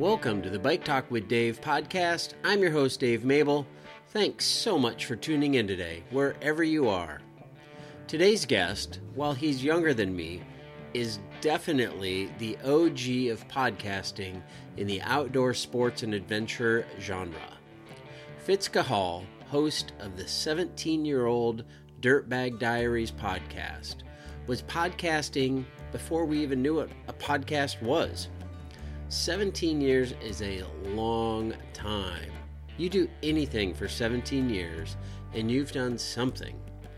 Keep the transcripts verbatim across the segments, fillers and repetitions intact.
Welcome to the Bike Talk with Dave podcast. I'm your host, Dave Mabel. Thanks so much for tuning in today, wherever you are. Today's guest, while he's younger than me, is definitely the O G of podcasting in the outdoor sports and adventure genre. Fitz Cahall, host of the seventeen-year-old Dirtbag Diaries podcast, was podcasting before we even knew what a podcast was. seventeen years is a long time. You do anything for seventeen years and you've done something,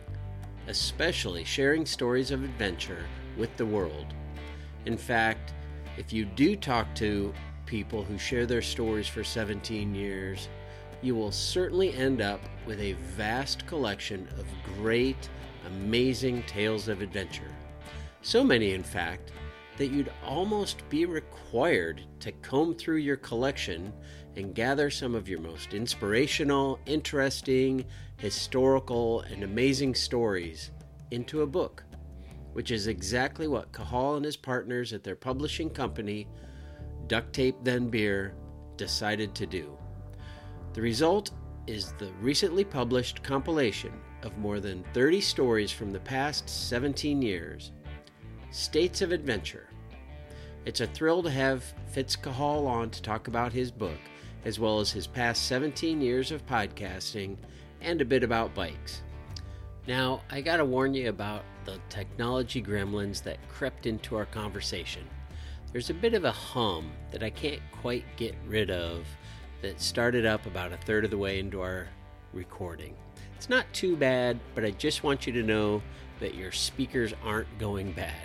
especially sharing stories of adventure with the world. In fact, if you do talk to people who share their stories for seventeen years, you will certainly end up with a vast collection of great, amazing tales of adventure. So many, in fact, that you'd almost be required to comb through your collection and gather some of your most inspirational, interesting, historical, and amazing stories into a book, which is exactly what Cahall and his partners at their publishing company, Duct Tape Then Beer, decided to do. The result is the recently published compilation of more than thirty stories from the past seventeen years, States of Adventure. It's a thrill to have Fitz Cahall on to talk about his book, as well as his past seventeen years of podcasting and a bit about bikes. Now, I gotta warn you about the technology gremlins that crept into our conversation. There's a bit of a hum that I can't quite get rid of that started up about a third of the way into our recording. It's not too bad, but I just want you to know that your speakers aren't going bad.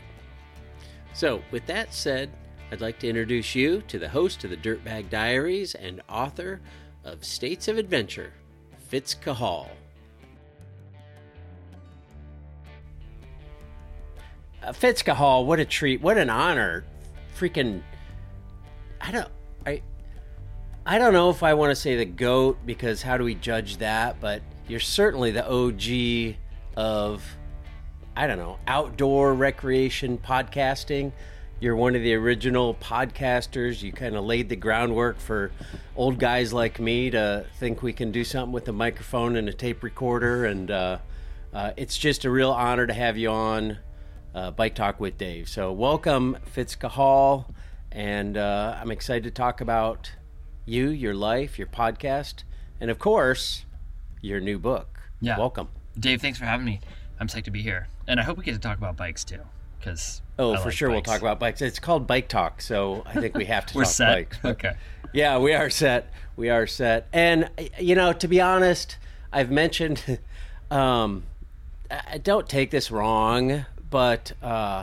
So, with that said, I'd like to introduce you to the host of the Dirtbag Diaries and author of States of Adventure, Fitz Cahall. Uh, Fitz Cahall, what a treat, what an honor. Freaking, I don't, I, I don't know if I want to say the GOAT, because how do we judge that? But you're certainly the O G of, I don't know, outdoor recreation podcasting. You're one of the original podcasters. You kind of laid the groundwork for old guys like me to think we can do something with a microphone and a tape recorder. And uh, uh, it's just a real honor to have you on uh, Bike Talk with Dave. So welcome, Fitz Cahall. And uh, I'm excited to talk about you, your life, your podcast, and of course, your new book. Yeah. Welcome. Dave, thanks for having me. I'm psyched to be here. And I hope we get to talk about bikes too, because Oh, I for like sure bikes. We'll talk about bikes. It's called Bike Talk, so I think we have to We're talk set. bikes. But Okay. yeah, we are set. We are set. And, you know, to be honest, I've mentioned, um, I don't take this wrong, but uh,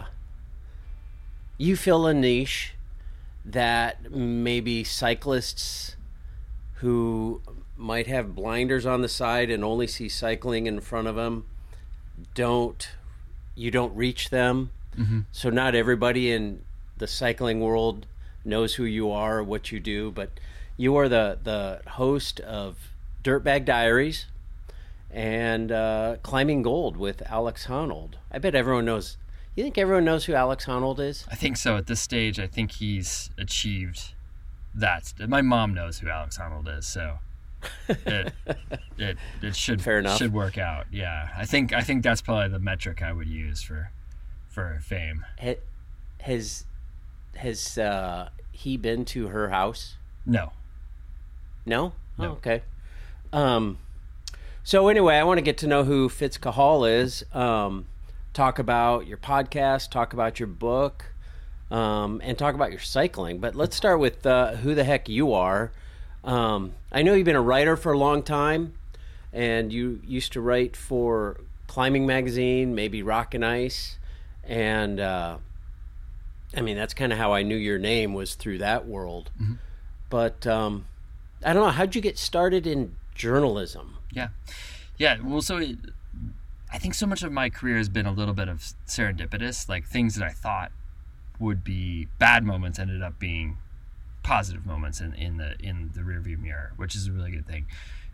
you fill a niche that maybe cyclists who might have blinders on the side and only see cycling in front of them don't, you don't reach them. Mm-hmm. So not everybody in the cycling world knows who you are or what you do, but you are the, the host of Dirtbag Diaries and uh, Climbing Gold with Alex Honnold. I bet everyone knows. You think everyone knows who Alex Honnold is? I think so. At this stage, I think he's achieved that. My mom knows who Alex Honnold is, so it it, it should Fair enough. should work out. Yeah, I think I think that's probably the metric I would use for for fame. Ha- Has has uh, he been to her house? No. No? No. Oh, okay. Um, so anyway, I want to get to know who Fitz Cahall is. Um, talk about your podcast, talk about your book, um, and talk about your cycling. But let's start with uh, who the heck you are. Um, I know you've been a writer for a long time, and you used to write for Climbing Magazine, maybe Rock and Ice, and uh, I mean, that's kind of how I knew your name, was through that world. Mm-hmm. But um, I don't know, how'd you get started in journalism? Yeah. Yeah. Well, so it, I think so much of my career has been a little bit of serendipitous, like things that I thought would be bad moments ended up being positive moments in, in the in the rearview mirror, which is a really good thing.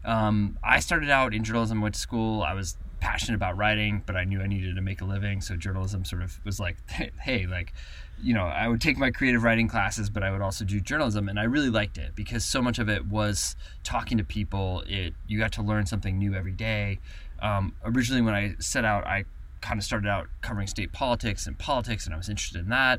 Um, I started out in journalism, went to school. I was passionate about writing, but I knew I needed to make a living. So journalism sort of was like, hey, like, you know, I would take my creative writing classes, but I would also do journalism. And I really liked it because so much of it was talking to people. It you got to learn something new every day. Um, originally, when I set out, I kind of started out covering state politics and politics, and I was interested in that.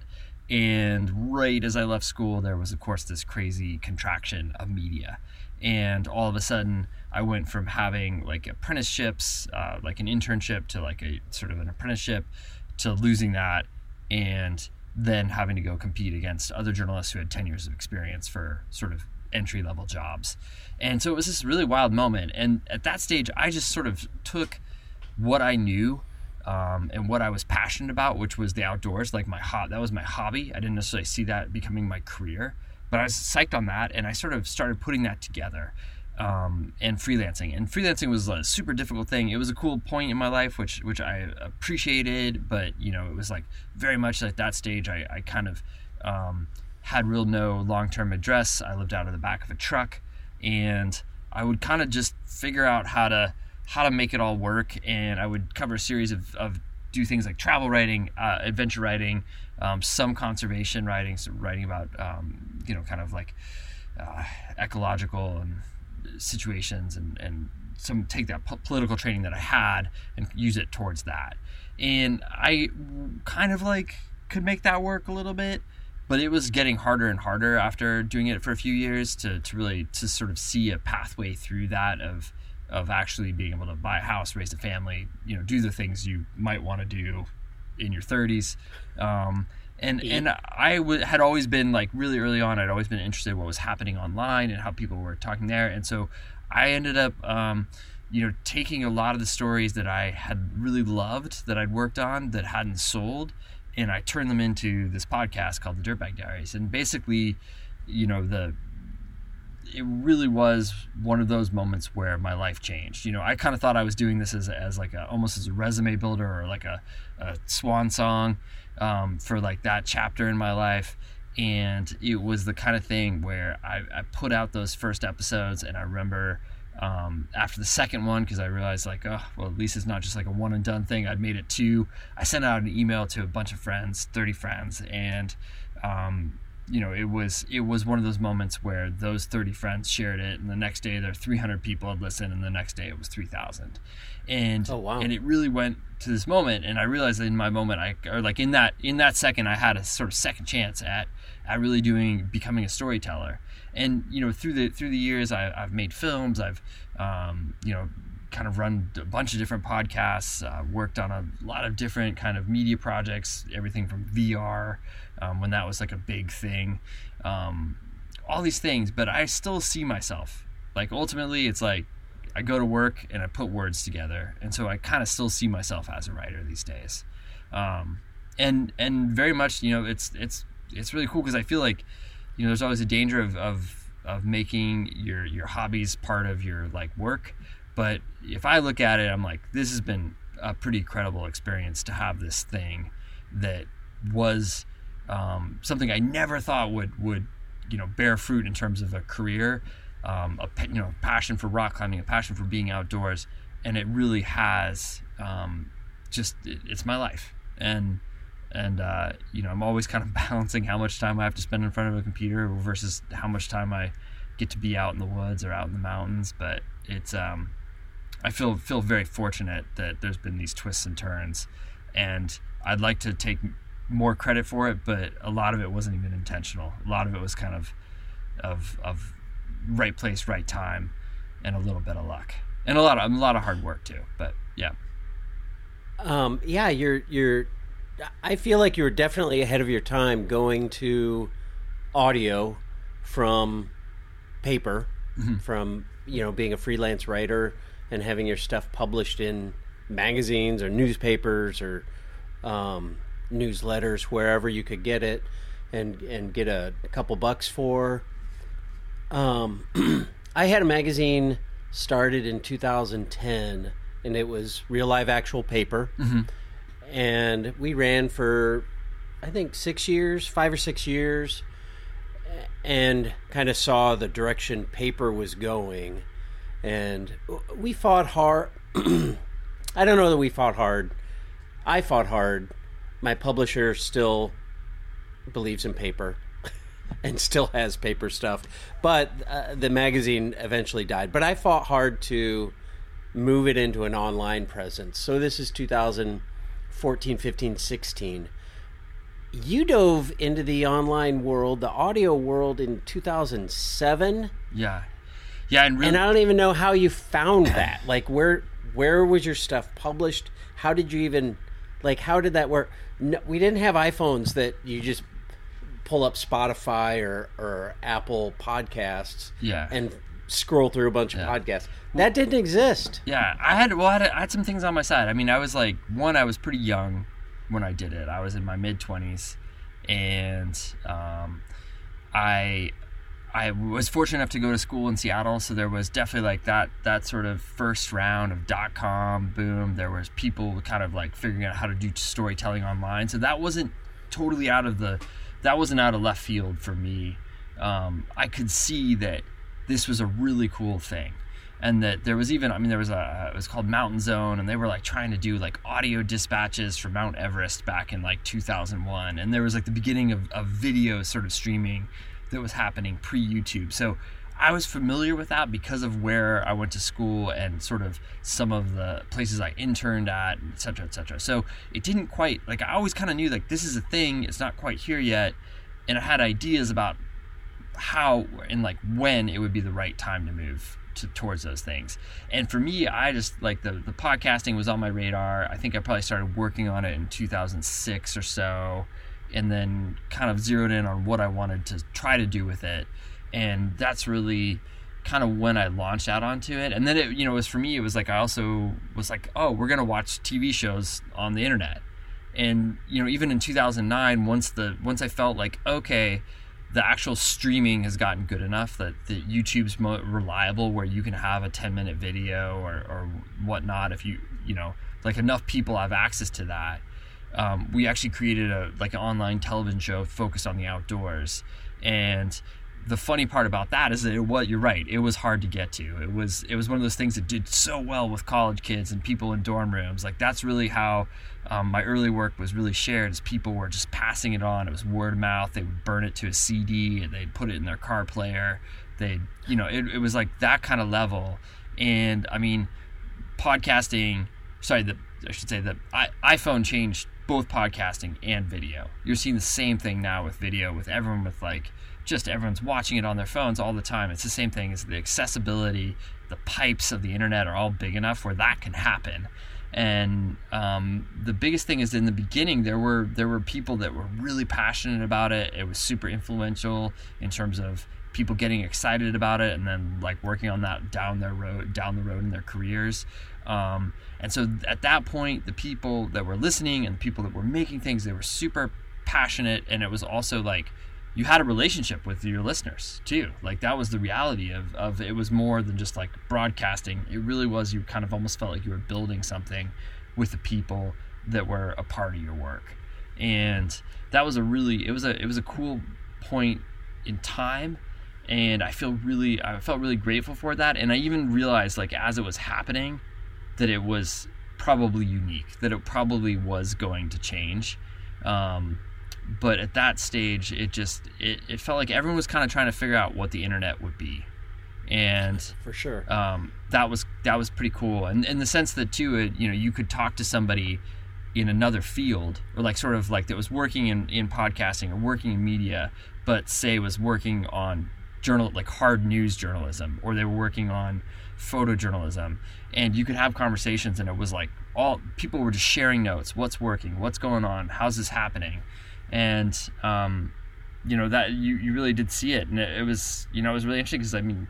And right as I left school, there was, of course, this crazy contraction of media. And all of a sudden, I went from having like apprenticeships, uh, like an internship, to like a sort of an apprenticeship, to losing that, and then having to go compete against other journalists who had ten years of experience for sort of entry-level jobs. And so it was this really wild moment. And at that stage, I just sort of took what I knew um, and what I was passionate about, which was the outdoors, like my ho- that was my hobby. I didn't necessarily see that becoming my career, but I was psyched on that, and I sort of started putting that together. Um, and freelancing. And freelancing was a super difficult thing. It was a cool point in my life, which which I appreciated, but you know, it was like very much at that stage, I, I kind of um, had real no long-term address. I lived out of the back of a truck, and I would kind of just figure out how to how to make it all work. And I would cover a series of, of do things like travel writing, uh, adventure writing, um, some conservation writing, so writing about um, you know, kind of like uh, ecological and situations, and, and some take that po- political training that I had and use it towards that. And I kind of like could make that work a little bit, but it was getting harder and harder after doing it for a few years to, to really to sort of see a pathway through that of of actually being able to buy a house, raise a family, you know, do the things you might want to do in your thirties. Um, And and I w- had always been like really early on, I'd always been interested in what was happening online and how people were talking there. And so I ended up, um, you know, taking a lot of the stories that I had really loved, that I'd worked on, that hadn't sold, and I turned them into this podcast called The Dirtbag Diaries. And basically, you know, the it really was one of those moments where my life changed. You know, I kind of thought I was doing this as as like a almost as a resume builder or like a, a swan song. Um, for like that chapter in my life, and it was the kind of thing where I, I put out those first episodes, and I remember um, after the second one, because I realized like, oh well, at least it's not just like a one and done thing. I'd made it two. I sent out an email to a bunch of friends, thirty friends, and um, you know, it was it was one of those moments where those thirty friends shared it, and the next day there three hundred people had listened, and the next day it was three thousand. And oh, wow. and it really went to this moment, and I realized that in my moment, I or like in that in that second, I had a sort of second chance at at really doing becoming a storyteller. And you know, through the through the years, I, I've made films, I've um, you know, kind of run a bunch of different podcasts, uh, worked on a lot of different kind of media projects, everything from V R um, when that was like a big thing, um, all these things. But I still see myself like ultimately, it's like I go to work and I put words together, and so I kind of still see myself as a writer these days, um, and and very much, you know, it's it's it's really cool because I feel like, you know, there's always a danger of of, of making your your hobbies part of your like work, but if I look at it, I'm like, this has been a pretty incredible experience to have this thing that was um, something I never thought would would you know bear fruit in terms of a career. Um, a you know passion for rock climbing, a passion for being outdoors, and it really has um, just it, it's my life. And and uh, you know I'm always kind of balancing how much time I have to spend in front of a computer versus how much time I get to be out in the woods or out in the mountains. But it's um, I feel feel very fortunate that there's been these twists and turns, and I'd like to take more credit for it, but a lot of it wasn't even intentional. A lot of it was kind of of of right place, right time, and a little bit of luck, and a lot of a lot of hard work too. But yeah, um, yeah, you're you're. I feel like you're definitely ahead of your time going to audio from paper, mm-hmm. from you know being a freelance writer and having your stuff published in magazines or newspapers or um, newsletters, wherever you could get it, and and get a, a couple bucks for. Um, I had a magazine started in two thousand ten, and it was Real Live Actual paper. Mm-hmm. And we ran for, I think, six years, five or six years, and kind of saw the direction paper was going. And we fought hard. I don't know that we fought hard. I fought hard. My publisher still believes in paper and still has paper stuff. But uh, the magazine eventually died. But I fought hard to move it into an online presence. So this is two thousand fourteen, fifteen, sixteen. You dove into the online world, the audio world, in two thousand seven. Yeah. Yeah, and, really, and I don't even know how you found that. Like, where where was your stuff published? How did you even, like, how did that work? No, we didn't have iPhones that you just pull up Spotify or, or Apple Podcasts yeah. and scroll through a bunch yeah. of podcasts. That didn't exist. Yeah, I had well, I had, I had some things on my side. I mean, I was like, one, I was pretty young when I did it. I was in my mid twenties, and um, I I was fortunate enough to go to school in Seattle, so there was definitely like that that sort of first round of dot com boom. There was people kind of like figuring out how to do storytelling online, so that wasn't totally out of the that wasn't out of left field for me. Um, I could see that this was a really cool thing. And that there was even, I mean, there was a, it was called Mountain Zone, and they were like trying to do like audio dispatches for Mount Everest back in like two thousand one. And there was like the beginning of, of video sort of streaming that was happening pre-YouTube. So I was familiar with that because of where I went to school and sort of some of the places I interned at, et cetera, et cetera. So it didn't quite, like I always kind of knew like this is a thing, it's not quite here yet. And I had ideas about how and like when it would be the right time to move to, towards those things. And for me, I just like the the podcasting was on my radar. I think I probably started working on it in two thousand six or so, and then kind of zeroed in on what I wanted to try to do with it. And that's really kind of when I launched out onto it. And then it, you know, it was for me, it was like I also was like, oh, we're gonna watch T V shows on the internet. And you know, even in two thousand nine, once the once I felt like, okay, the actual streaming has gotten good enough that, that YouTube's mo- reliable, where you can have a ten minute video or, or whatnot. If you, you know, like enough people have access to that. Um, we actually created a, like an online television show focused on the outdoors. And the funny part about that is that it was, you're right, it was hard to get to. It was, it was one of those things that did so well with college kids and people in dorm rooms. Like that's really how um, my early work was really shared, as people were just passing it on. It was word of mouth. They would burn it to a C D and they'd put it in their car player. They, you know, it, it was like that kind of level. And I mean, podcasting, sorry, the, I should say that iPhone changed both podcasting and video. You're seeing the same thing now with video, with everyone with like, just everyone's watching it on their phones all the time. It's the same thing as the accessibility, the pipes of the internet are all big enough where that can happen. And um, the biggest thing is in the beginning, there were there were people that were really passionate about it. It was super influential in terms of people getting excited about it and then like working on that down their road, down the road in their careers. Um, and so at that point, the people that were listening and the people that were making things, they were super passionate. And it was also like, you had a relationship with your listeners too. Like that was the reality of, of it was more than just like broadcasting. It really was, you kind of almost felt like you were building something with the people that were a part of your work. And that was a really, it was a, it was a cool point in time. And I feel really, I felt really grateful for that. And I even realized like as it was happening that it was probably unique, that it probably was going to change. Um, But at that stage, it just it, it felt like everyone was kind of trying to figure out what the internet would be, and for sure, um, that was that was pretty cool. And in the sense that too, it, you know, you could talk to somebody in another field, or like sort of like that was working in, in podcasting or working in media, but say was working on journal like hard news journalism, or they were working on photojournalism, and you could have conversations, and it was like all people were just sharing notes. What's working? What's going on? How's this happening? And, um, you know, that you, you really did see it. And it, it was, you know, it was really interesting because, I mean,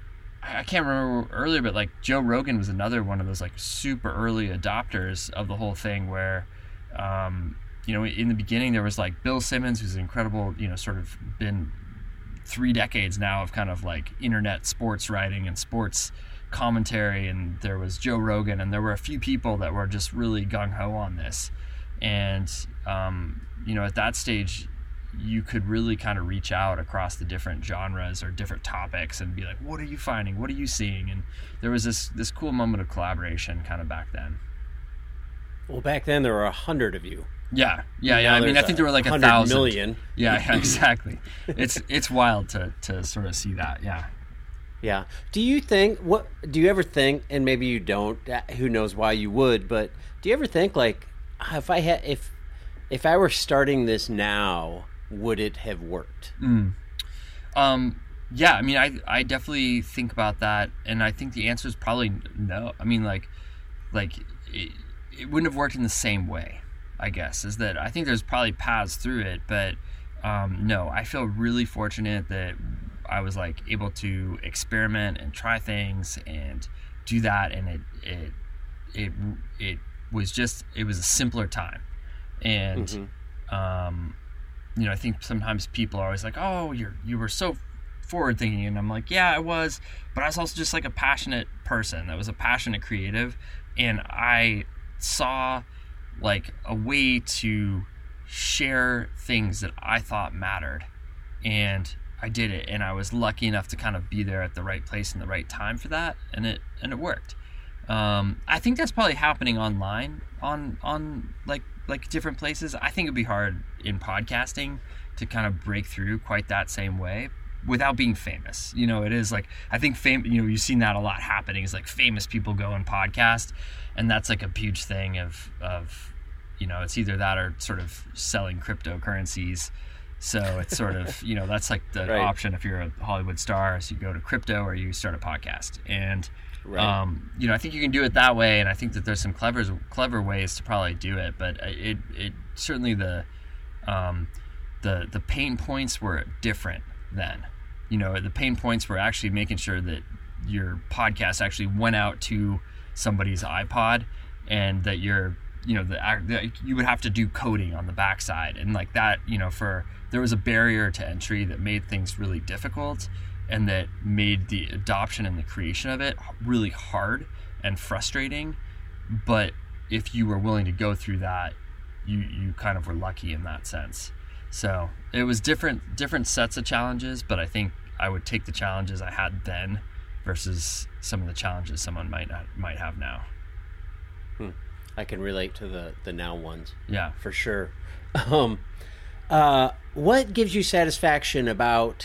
I can't remember earlier, but like Joe Rogan was another one of those like super early adopters of the whole thing where, um, you know, in the beginning there was like Bill Simmons, who's incredible, you know, sort of been three decades now of kind of like internet sports writing and sports commentary. And there was Joe Rogan, and there were a few people that were just really gung-ho on this. And, um, you know, at that stage, you could really kind of reach out across the different genres or different topics and be like, what are you finding? What are you seeing? And there was this this cool moment of collaboration kind of back then. Well, back then there were a hundred of you. Yeah, yeah, yeah. I mean, I think there were like a thousand million. Yeah, yeah, exactly. It's it's wild to to sort of see that. Yeah. Yeah. Do you think what? Do you ever think, and maybe you don't? Who knows why you would? But do you ever think like, if I had, if if I were starting this now, would it have worked? Mm. Um. Yeah. I mean, I I definitely think about that, and I think the answer is probably no. I mean, like, like it, it wouldn't have worked in the same way. I guess is that I think there's probably paths through it, but um, no, I feel really fortunate that I was like able to experiment and try things and do that, and it it it it was just it was a simpler time, and mm-hmm. um, you know I think sometimes people are always like, oh, you're you were so forward thinking, and I'm like, yeah, I was, but I was also just like a passionate person that was a passionate creative, and I saw like a way to share things that I thought mattered, and I did it, and I was lucky enough to kind of be there at the right place in the right time for that, and it and it worked. Um, I think that's probably happening online on on like like different places. I think it'd be hard in podcasting to kind of break through quite that same way without being famous. You know, it is like I think fame. You know, you've seen that a lot happening. Is like famous people go and podcast, and that's like a huge thing of of you know it's either that or sort of selling cryptocurrencies. So it's sort of, you know, that's like the right. option if you're a Hollywood star, so you go to crypto or you start a podcast. And, right. um, you know, I think you can do it that way. And I think that there's some clever, clever ways to probably do it. But it, it certainly the, um, the, the pain points were different then. You know, the pain points were actually making sure that your podcast actually went out to somebody's iPod, and that you're, you know, the, the you would have to do coding on the backside, and like that, you know, for there was a barrier to entry that made things really difficult, and that made the adoption and the creation of it really hard and frustrating. But if you were willing to go through that, you you kind of were lucky in that sense. So it was different different sets of challenges, but I think I would take the challenges I had then versus some of the challenges someone might not might have now. Hmm. I can relate to the, the now ones. Yeah. For sure. Um, uh, what gives you satisfaction about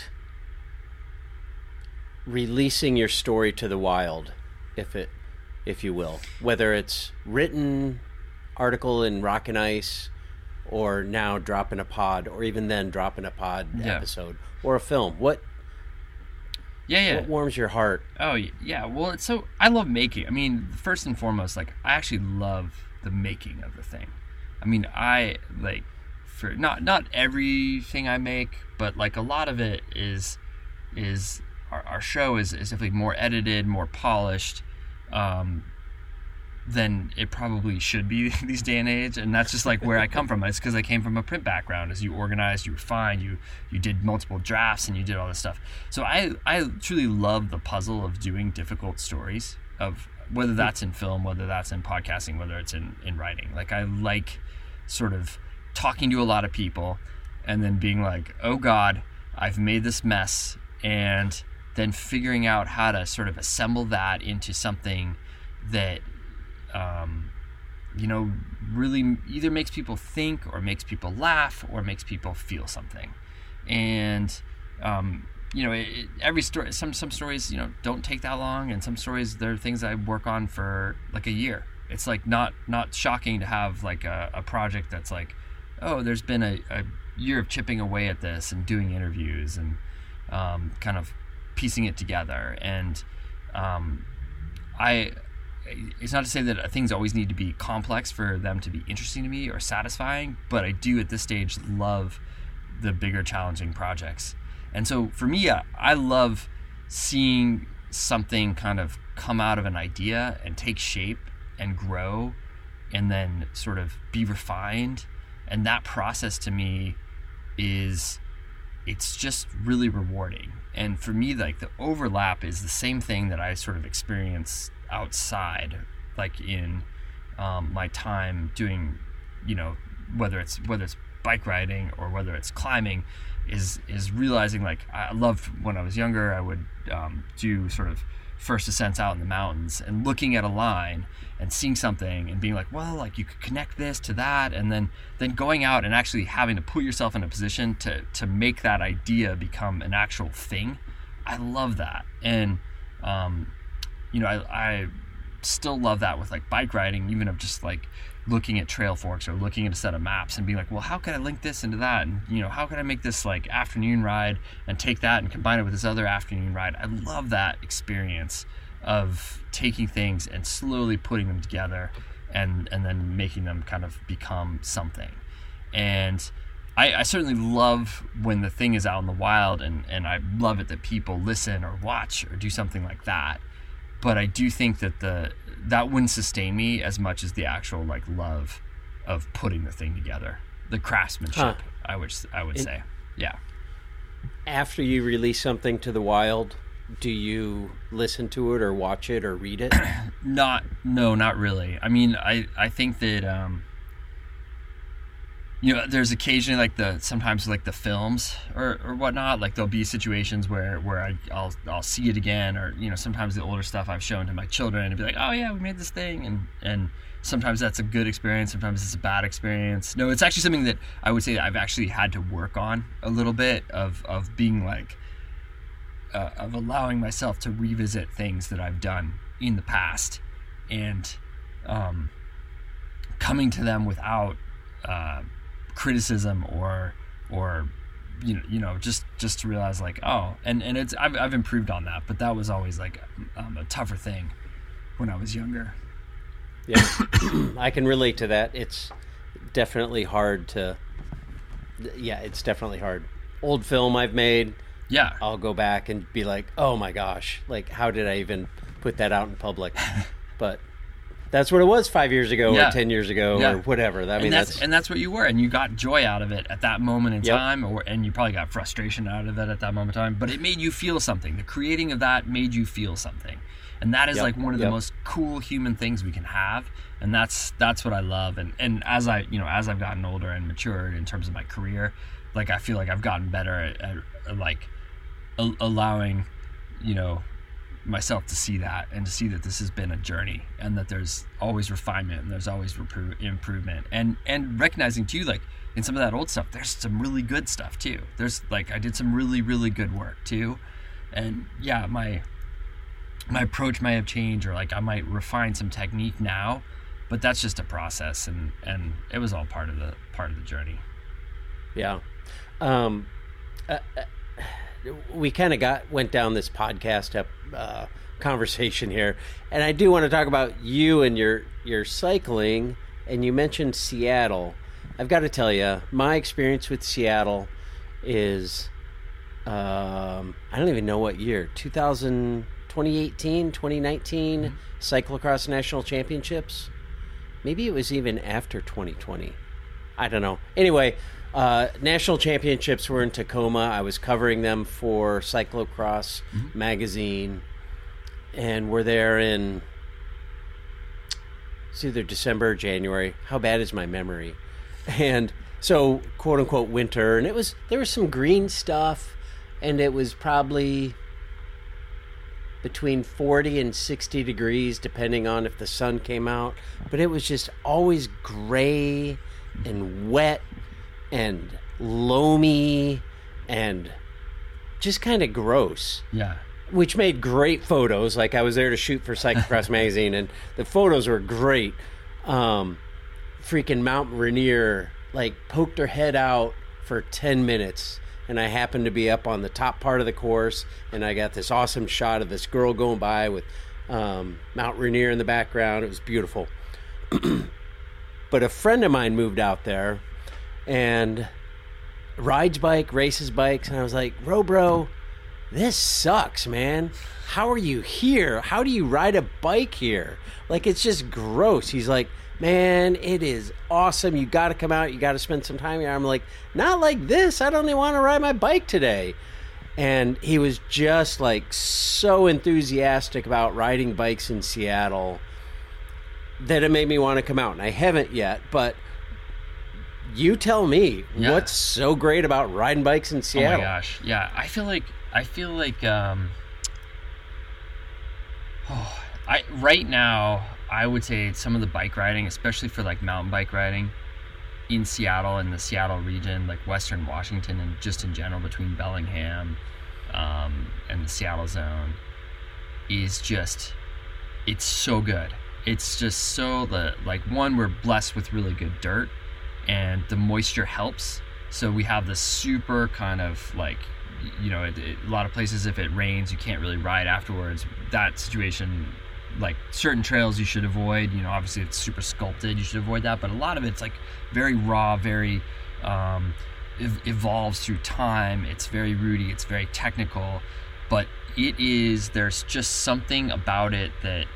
releasing your story to the wild, if it, if you will? Whether it's written article in Rock and Ice, or now dropping a pod, or even then dropping a pod yeah. episode, or a film. What Yeah, yeah. What warms your heart? Oh, yeah. Well, it's so I love making. I mean, first and foremost, like I actually love the making of the thing. I mean, I like for not not everything I make, but like a lot of it is is our, our show is, is definitely more edited, more polished um, than it probably should be these day and age. And that's just like where I come from. It's because I came from a print background. As you organized, you refined, you you did multiple drafts, and you did all this stuff. So I I truly love the puzzle of doing difficult stories, of whether that's in film, whether that's in podcasting, whether it's in, in writing. Like I like sort of talking to a lot of people and then being like, oh God, I've made this mess, and then figuring out how to sort of assemble that into something that Um, you know, really either makes people think, or makes people laugh, or makes people feel something. And, um, you know, it, it, every story, some, some stories, you know, don't take that long. And some stories, there are things I work on for like a year. It's like not, not shocking to have like a, a project that's like, oh, there's been a, a year of chipping away at this and doing interviews and, um, kind of piecing it together. And, um, I, it's not to say that things always need to be complex for them to be interesting to me or satisfying, but I do at this stage love the bigger, challenging projects. And so for me, I love seeing something kind of come out of an idea and take shape and grow and then sort of be refined. And that process to me is, it's just really rewarding. And for me, like the overlap is the same thing that I sort of experience outside, like in um, my time doing, you know, whether it's whether it's bike riding or whether it's climbing, is is realizing, like, I loved when I was younger, I would um, do sort of first ascents out in the mountains and looking at a line and seeing something and being like, well, like, you could connect this to that, and then then going out and actually having to put yourself in a position to to make that idea become an actual thing. I love that. And um, you know, I, I still love that with like bike riding, even of just like looking at trail forks or looking at a set of maps and being like, well, how can I link this into that? And, you know, how can I make this like afternoon ride and take that and combine it with this other afternoon ride? I love that experience of taking things and slowly putting them together and, and then making them kind of become something. And I, I certainly love when the thing is out in the wild, and, and I love it that people listen or watch or do something like that. But I do think that the that wouldn't sustain me as much as the actual like love of putting the thing together, the craftsmanship. Huh. I would I would it, say, yeah. After you release something to the wild, do you listen to it or watch it or read it? not no, not really. I mean, I I think that um, you know, there's occasionally like the sometimes like the films or, or whatnot, like there'll be situations where where I, I'll I'll see it again, or you know, sometimes the older stuff I've shown to my children and be like, oh yeah, we made this thing, and and sometimes that's a good experience, sometimes it's a bad experience. No, it's actually something that I would say I've actually had to work on a little bit of of being like uh, of allowing myself to revisit things that I've done in the past and um, coming to them without uh, criticism or or you know you know just just to realize like, oh, and and it's I've, I've improved on that, but that was always like um, a tougher thing when I was younger. Yeah. I can relate to that. It's definitely hard to yeah it's definitely hard. Old film I've made, yeah, I'll go back and be like, oh my gosh, like how did I even put that out in public? But that's what it was five years ago yeah. or ten years ago yeah. or whatever. I mean, and that's, that's and that's what you were, and you got joy out of it at that moment in yep. time, or and you probably got frustration out of it at that moment in time. But it made you feel something. The creating of that made you feel something, and that is yep. like one of the yep. most cool human things we can have. And that's that's what I love. And and as I you know as I've gotten older and matured in terms of my career, like I feel like I've gotten better at, at, at like a, allowing you know. myself to see that and to see that this has been a journey and that there's always refinement and there's always repro- improvement and and recognizing too, like in some of that old stuff there's some really good stuff too. There's like I did some really really good work too, and yeah my my approach might have changed, or like I might refine some technique now, but that's just a process, and and it was all part of the part of the journey. Yeah. um uh, uh, we kind of got went down this podcast up uh, conversation here, and I do want to talk about you and your your cycling. And you mentioned Seattle. I've got to tell you, my experience with Seattle is um, I don't even know what year, two thousand, twenty eighteen, twenty nineteen mm-hmm. Cyclocross National Championships. Maybe it was even after twenty twenty. I don't know. Anyway. Uh, national championships were in Tacoma. I was covering them for Cyclocross mm-hmm. magazine, and we're there in it's either December or January. How bad is my memory? And so, quote unquote, winter, and it was there was some green stuff, and it was probably between forty and sixty degrees, depending on if the sun came out. But it was just always gray and wet and loamy and just kind of gross. Yeah. Which made great photos. Like I was there to shoot for Cyclocross magazine, and the photos were great. Um, freaking Mount Rainier like poked her head out for ten minutes, and I happened to be up on the top part of the course, and I got this awesome shot of this girl going by with um, Mount Rainier in the background. It was beautiful. But a friend of mine moved out there and rides bike, races bikes, and I was like, bro, bro, this sucks, man. How are you here? How do you ride a bike here? Like, it's just gross. He's like, man, it is awesome. You got to come out. You got to spend some time here. I'm like, not like this. I don't even want to ride my bike today. And he was just like so enthusiastic about riding bikes in Seattle that it made me want to come out. And I haven't yet, but you tell me, Yeah. what's so great about riding bikes in Seattle? Oh my gosh, yeah. I feel like I feel like um, oh, I right now I would say some of the bike riding, especially for like mountain bike riding in Seattle and the Seattle region, like Western Washington, and just in general between Bellingham um, and the Seattle zone, is just it's so good. It's just so the like one we're blessed with really good dirt, and the moisture helps. So we have this super kind of like, you know, it, it, a lot of places if it rains you can't really ride afterwards. That situation, like certain trails you should avoid. You know, obviously it's super sculpted, you should avoid that. But a lot of it's like very raw, very um, ev- evolves through time. It's very rooty. It's very technical, but it is. There's just something about it that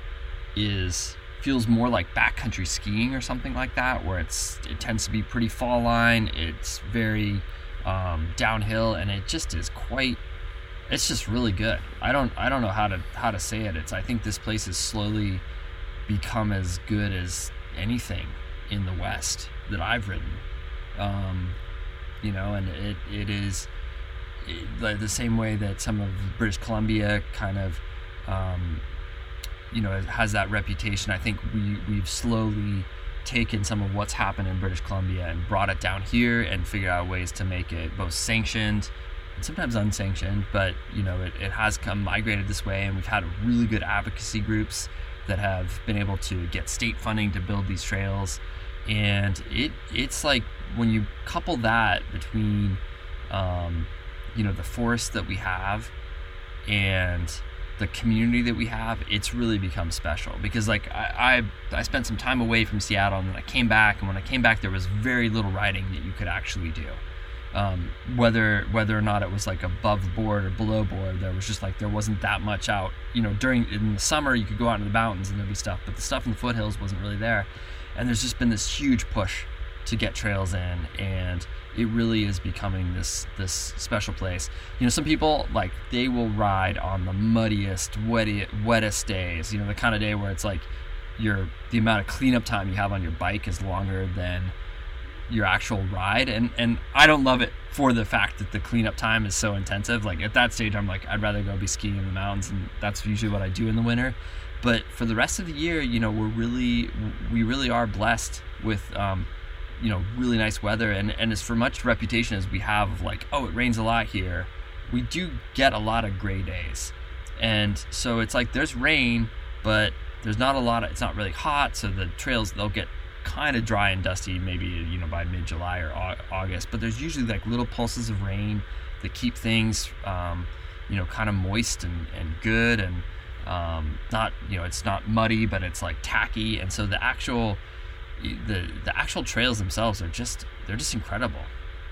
is feels more like backcountry skiing or something like that, where it's it tends to be pretty fall line. It's very um, downhill, and it just is quite. It's just really good. I don't I don't know how to how to say it. It's I think this place has slowly become as good as anything in the West that I've ridden. Um, you know, and it it is it, like the same way that some of British Columbia kind of. Um, you know, it has that reputation. I think we, we've slowly taken some of what's happened in British Columbia and brought it down here and figured out ways to make it both sanctioned and sometimes unsanctioned, but, you know, it, it has come migrated this way, and we've had really good advocacy groups that have been able to get state funding to build these trails. And it it's like when you couple that between, um, you know, the forest that we have and the community that we have, it's really become special. Because like I, I I spent some time away from Seattle, and then I came back, and when I came back there was very little riding that you could actually do, um, whether whether or not it was like above board or below board. There was just like there wasn't that much out. You know, during in the summer you could go out into the mountains and there'd be stuff, but the stuff in the foothills wasn't really there. And there's just been this huge push to get trails in, and it really is becoming this this special place. You know, some people, like, they will ride on the muddiest, wettest, wettest days. You know, the kind of day where it's like your the amount of cleanup time you have on your bike is longer than your actual ride. And and I don't love it for the fact that the cleanup time is so intensive. Like at that stage, I'm like, I'd rather go be skiing in the mountains, and that's usually what I do in the winter. But for the rest of the year, you know, we're really we really are blessed with um, you know, really nice weather, and, and as for much reputation as we have of like, oh, it rains a lot here, we do get a lot of gray days. And so it's like there's rain, but there's not a lot of, it's not really hot, so the trails, they'll get kind of dry and dusty maybe, you know, by mid-July or August, but there's usually like little pulses of rain that keep things um, you know, kind of moist and, and good, and um, not, you know, it's not muddy, but it's like tacky. And so the actual the the actual trails themselves are just they're just incredible.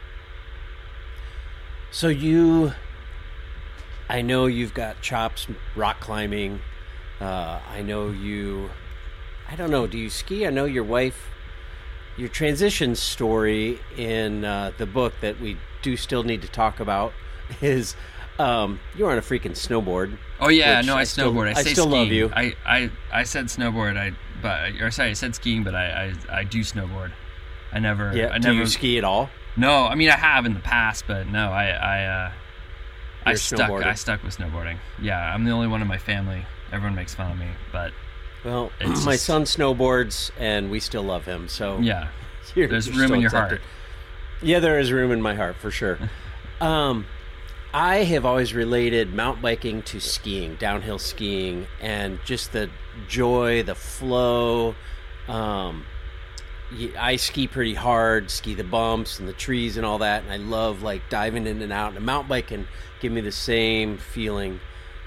So you, I know you've got chops rock climbing. Uh, I know you, I don't know, do you ski? I know your wife, your transition story in uh, the book that we do still need to talk about is um, you're on a freaking snowboard. Oh yeah, no, I, I snowboard. Still, I, I say still skiing. love you. I, I, I said snowboard. I but or sorry, I said skiing, but I, I, I do snowboard. I never. Yeah. I do never you ski at all? No, I mean I have in the past, but no, I I uh, I You're stuck. snowboarding. I stuck with snowboarding. Yeah, I'm the only one in my family. Everyone makes fun of me, but Well, It's my just- son snowboards, and we still love him. So yeah, you're- there's you're room still in your accepted. heart. Yeah, there is room in my heart for sure. um, I have always related mountain biking to skiing, downhill skiing, and just the joy, the flow. Um, y- I ski pretty hard, ski the bumps and the trees and all that, and I love like diving in and out. And a mountain bike can give me the same feeling.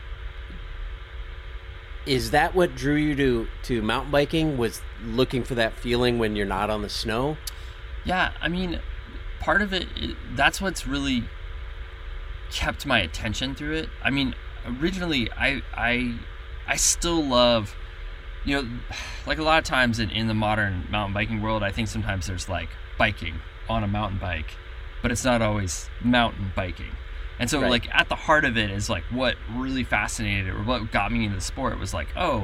Is that what drew you to, to mountain biking? Was looking for that feeling when you're not on the snow? Yeah, I mean, part of it, it, that's what's really kept my attention through it. I mean, originally, I I I still love, you know, like a lot of times in, in the modern mountain biking world, I think sometimes there's like biking on a mountain bike, but it's not always mountain biking. And so Right. like at the heart of it is like what really fascinated or what got me into the sport was like, oh,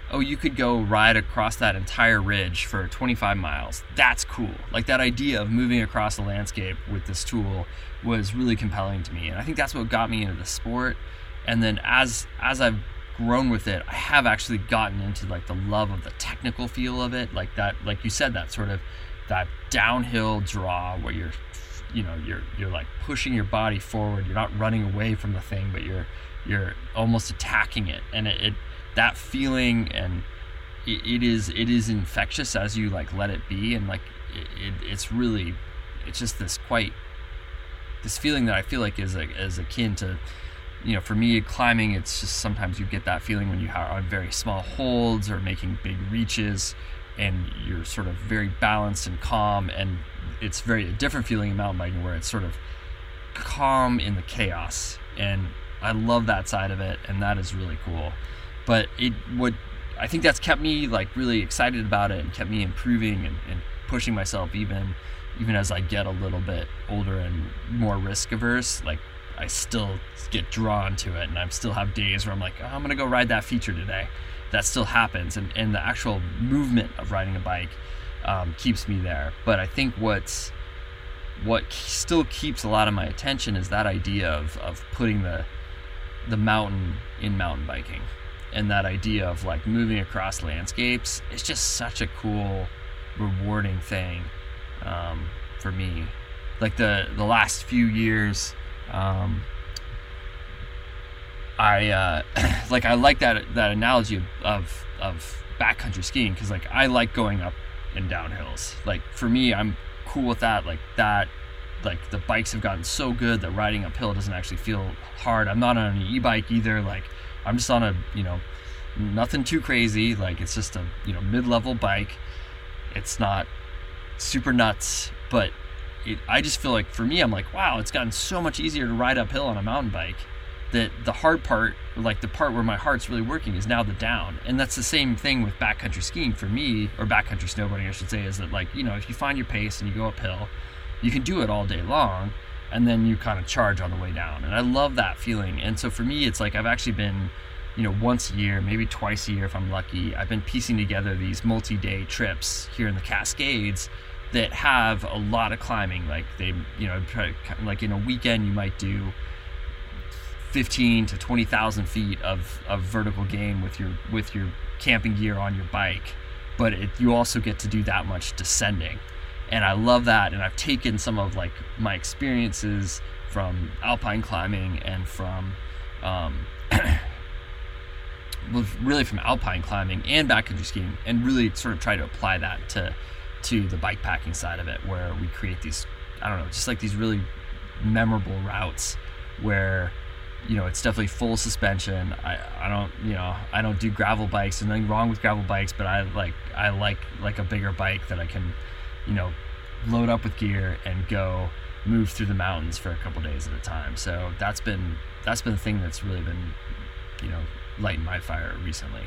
oh, you could go ride across that entire ridge for twenty-five miles. That's cool. Like that idea of moving across the landscape with this tool was really compelling to me. And I think that's what got me into the sport. And then as as I've grown with it, I have actually gotten into like the love of the technical feel of it. Like that, like you said, that sort of that downhill draw where you're, you know, you're you're like pushing your body forward. You're not running away from the thing, but you're you're almost attacking it. And it, it that feeling, and it, it is it is infectious as you like let it be. And like it, it, it's really, it's just this quite this feeling that I feel like is like is akin to, you know, for me climbing, it's just sometimes you get that feeling when you are on very small holds or making big reaches, and you're sort of very balanced and calm. And it's very a different feeling in mountain biking where it's sort of calm in the chaos. And I love that side of it, and that is really cool. But it would, I think that's kept me like really excited about it and kept me improving and, and pushing myself even even as I get a little bit older and more risk averse. Like I still get drawn to it, and I still have days where I'm like, oh, I'm gonna go ride that feature today. That still happens, and, and the actual movement of riding a bike um, keeps me there. But I think what's what still keeps a lot of my attention is that idea of, of putting the the mountain in mountain biking, and that idea of like moving across landscapes. It's just such a cool, rewarding thing um, for me. Like the the last few years, um, I uh, like I like that that analogy of of, of backcountry skiing, because like I like going up and down hills. Like for me, I'm cool with that. Like that. Like the bikes have gotten so good that riding uphill doesn't actually feel hard. I'm not on an e-bike either. Like I'm just on a, you know, nothing too crazy. Like it's just a, you know, mid-level bike. It's not super nuts, but it, I just feel like for me, I'm like, wow, it's gotten so much easier to ride uphill on a mountain bike, that the hard part, like the part where my heart's really working, is now the down. And that's the same thing with backcountry skiing for me, or backcountry snowboarding, I should say, is that like, you know, if you find your pace and you go uphill, you can do it all day long, and then you kind of charge on the way down. And I love that feeling. And so for me, it's like I've actually been, you know, once a year, maybe twice a year if I'm lucky, I've been piecing together these multi-day trips here in the Cascades that have a lot of climbing. Like they, you know, like in a weekend you might do fifteen to twenty thousand feet of, of vertical gain with your with your camping gear on your bike, but it, you also get to do that much descending. And I love that. And I've taken some of like my experiences from alpine climbing and from, um, really from alpine climbing and backcountry skiing, and really sort of try to apply that to, to the bike packing side of it, where we create these, I don't know, just like these really memorable routes where, you know, it's definitely full suspension. I, I don't, you know, I don't do gravel bikes. There's nothing wrong with gravel bikes, but I like, I like like a bigger bike that I can, you know, load up with gear and go move through the mountains for a couple days at a time. So that's been that's been the thing that's really been, you know, lighting my fire recently.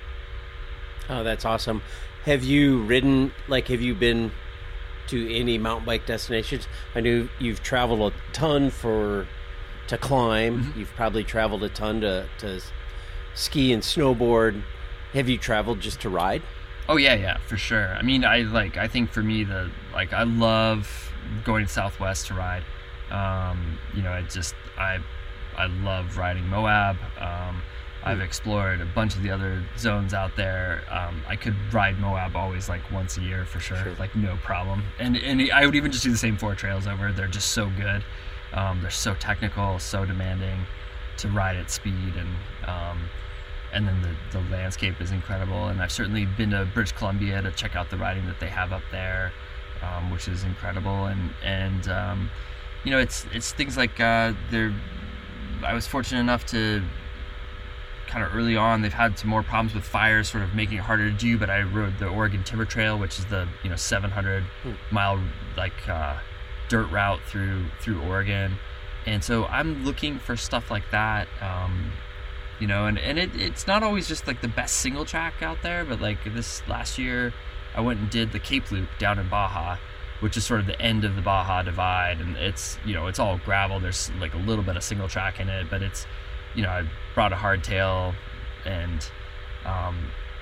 Oh, that's awesome. Have you ridden, like, have you been to any mountain bike destinations? I know you've traveled a ton for to climb. Mm-hmm. You've probably traveled a ton to, to ski and snowboard. Have you traveled just to ride? Oh yeah, yeah, for sure. I mean, I like, I think for me, the, like, I love going to Southwest to ride. Um, you know, I just, I, I love riding Moab. Um, I've explored a bunch of the other zones out there. Um, I could ride Moab always like once a year for sure, sure. Like no problem. And, and I would even just do the same four trails over. They're just so good. Um, they're so technical, so demanding to ride at speed. And, um, And then the, the landscape is incredible. And I've certainly been to British Columbia to check out the riding that they have up there, um, which is incredible. And, and um, you know, it's it's things like uh, they're, I was fortunate enough to kind of early on, they've had some more problems with fires, sort of making it harder to do, but I rode the Oregon Timber Trail, which is the, you know, seven hundred mile like uh, dirt route through through Oregon. And so I'm looking for stuff like that. Um, You know, and, and it, it's not always just like the best single track out there, but like this last year I went and did the Cape Loop down in Baja, which is sort of the end of the Baja Divide. And it's, you know, it's all gravel. There's like a little bit of single track in it, but it's, you know, I brought a hardtail and, um,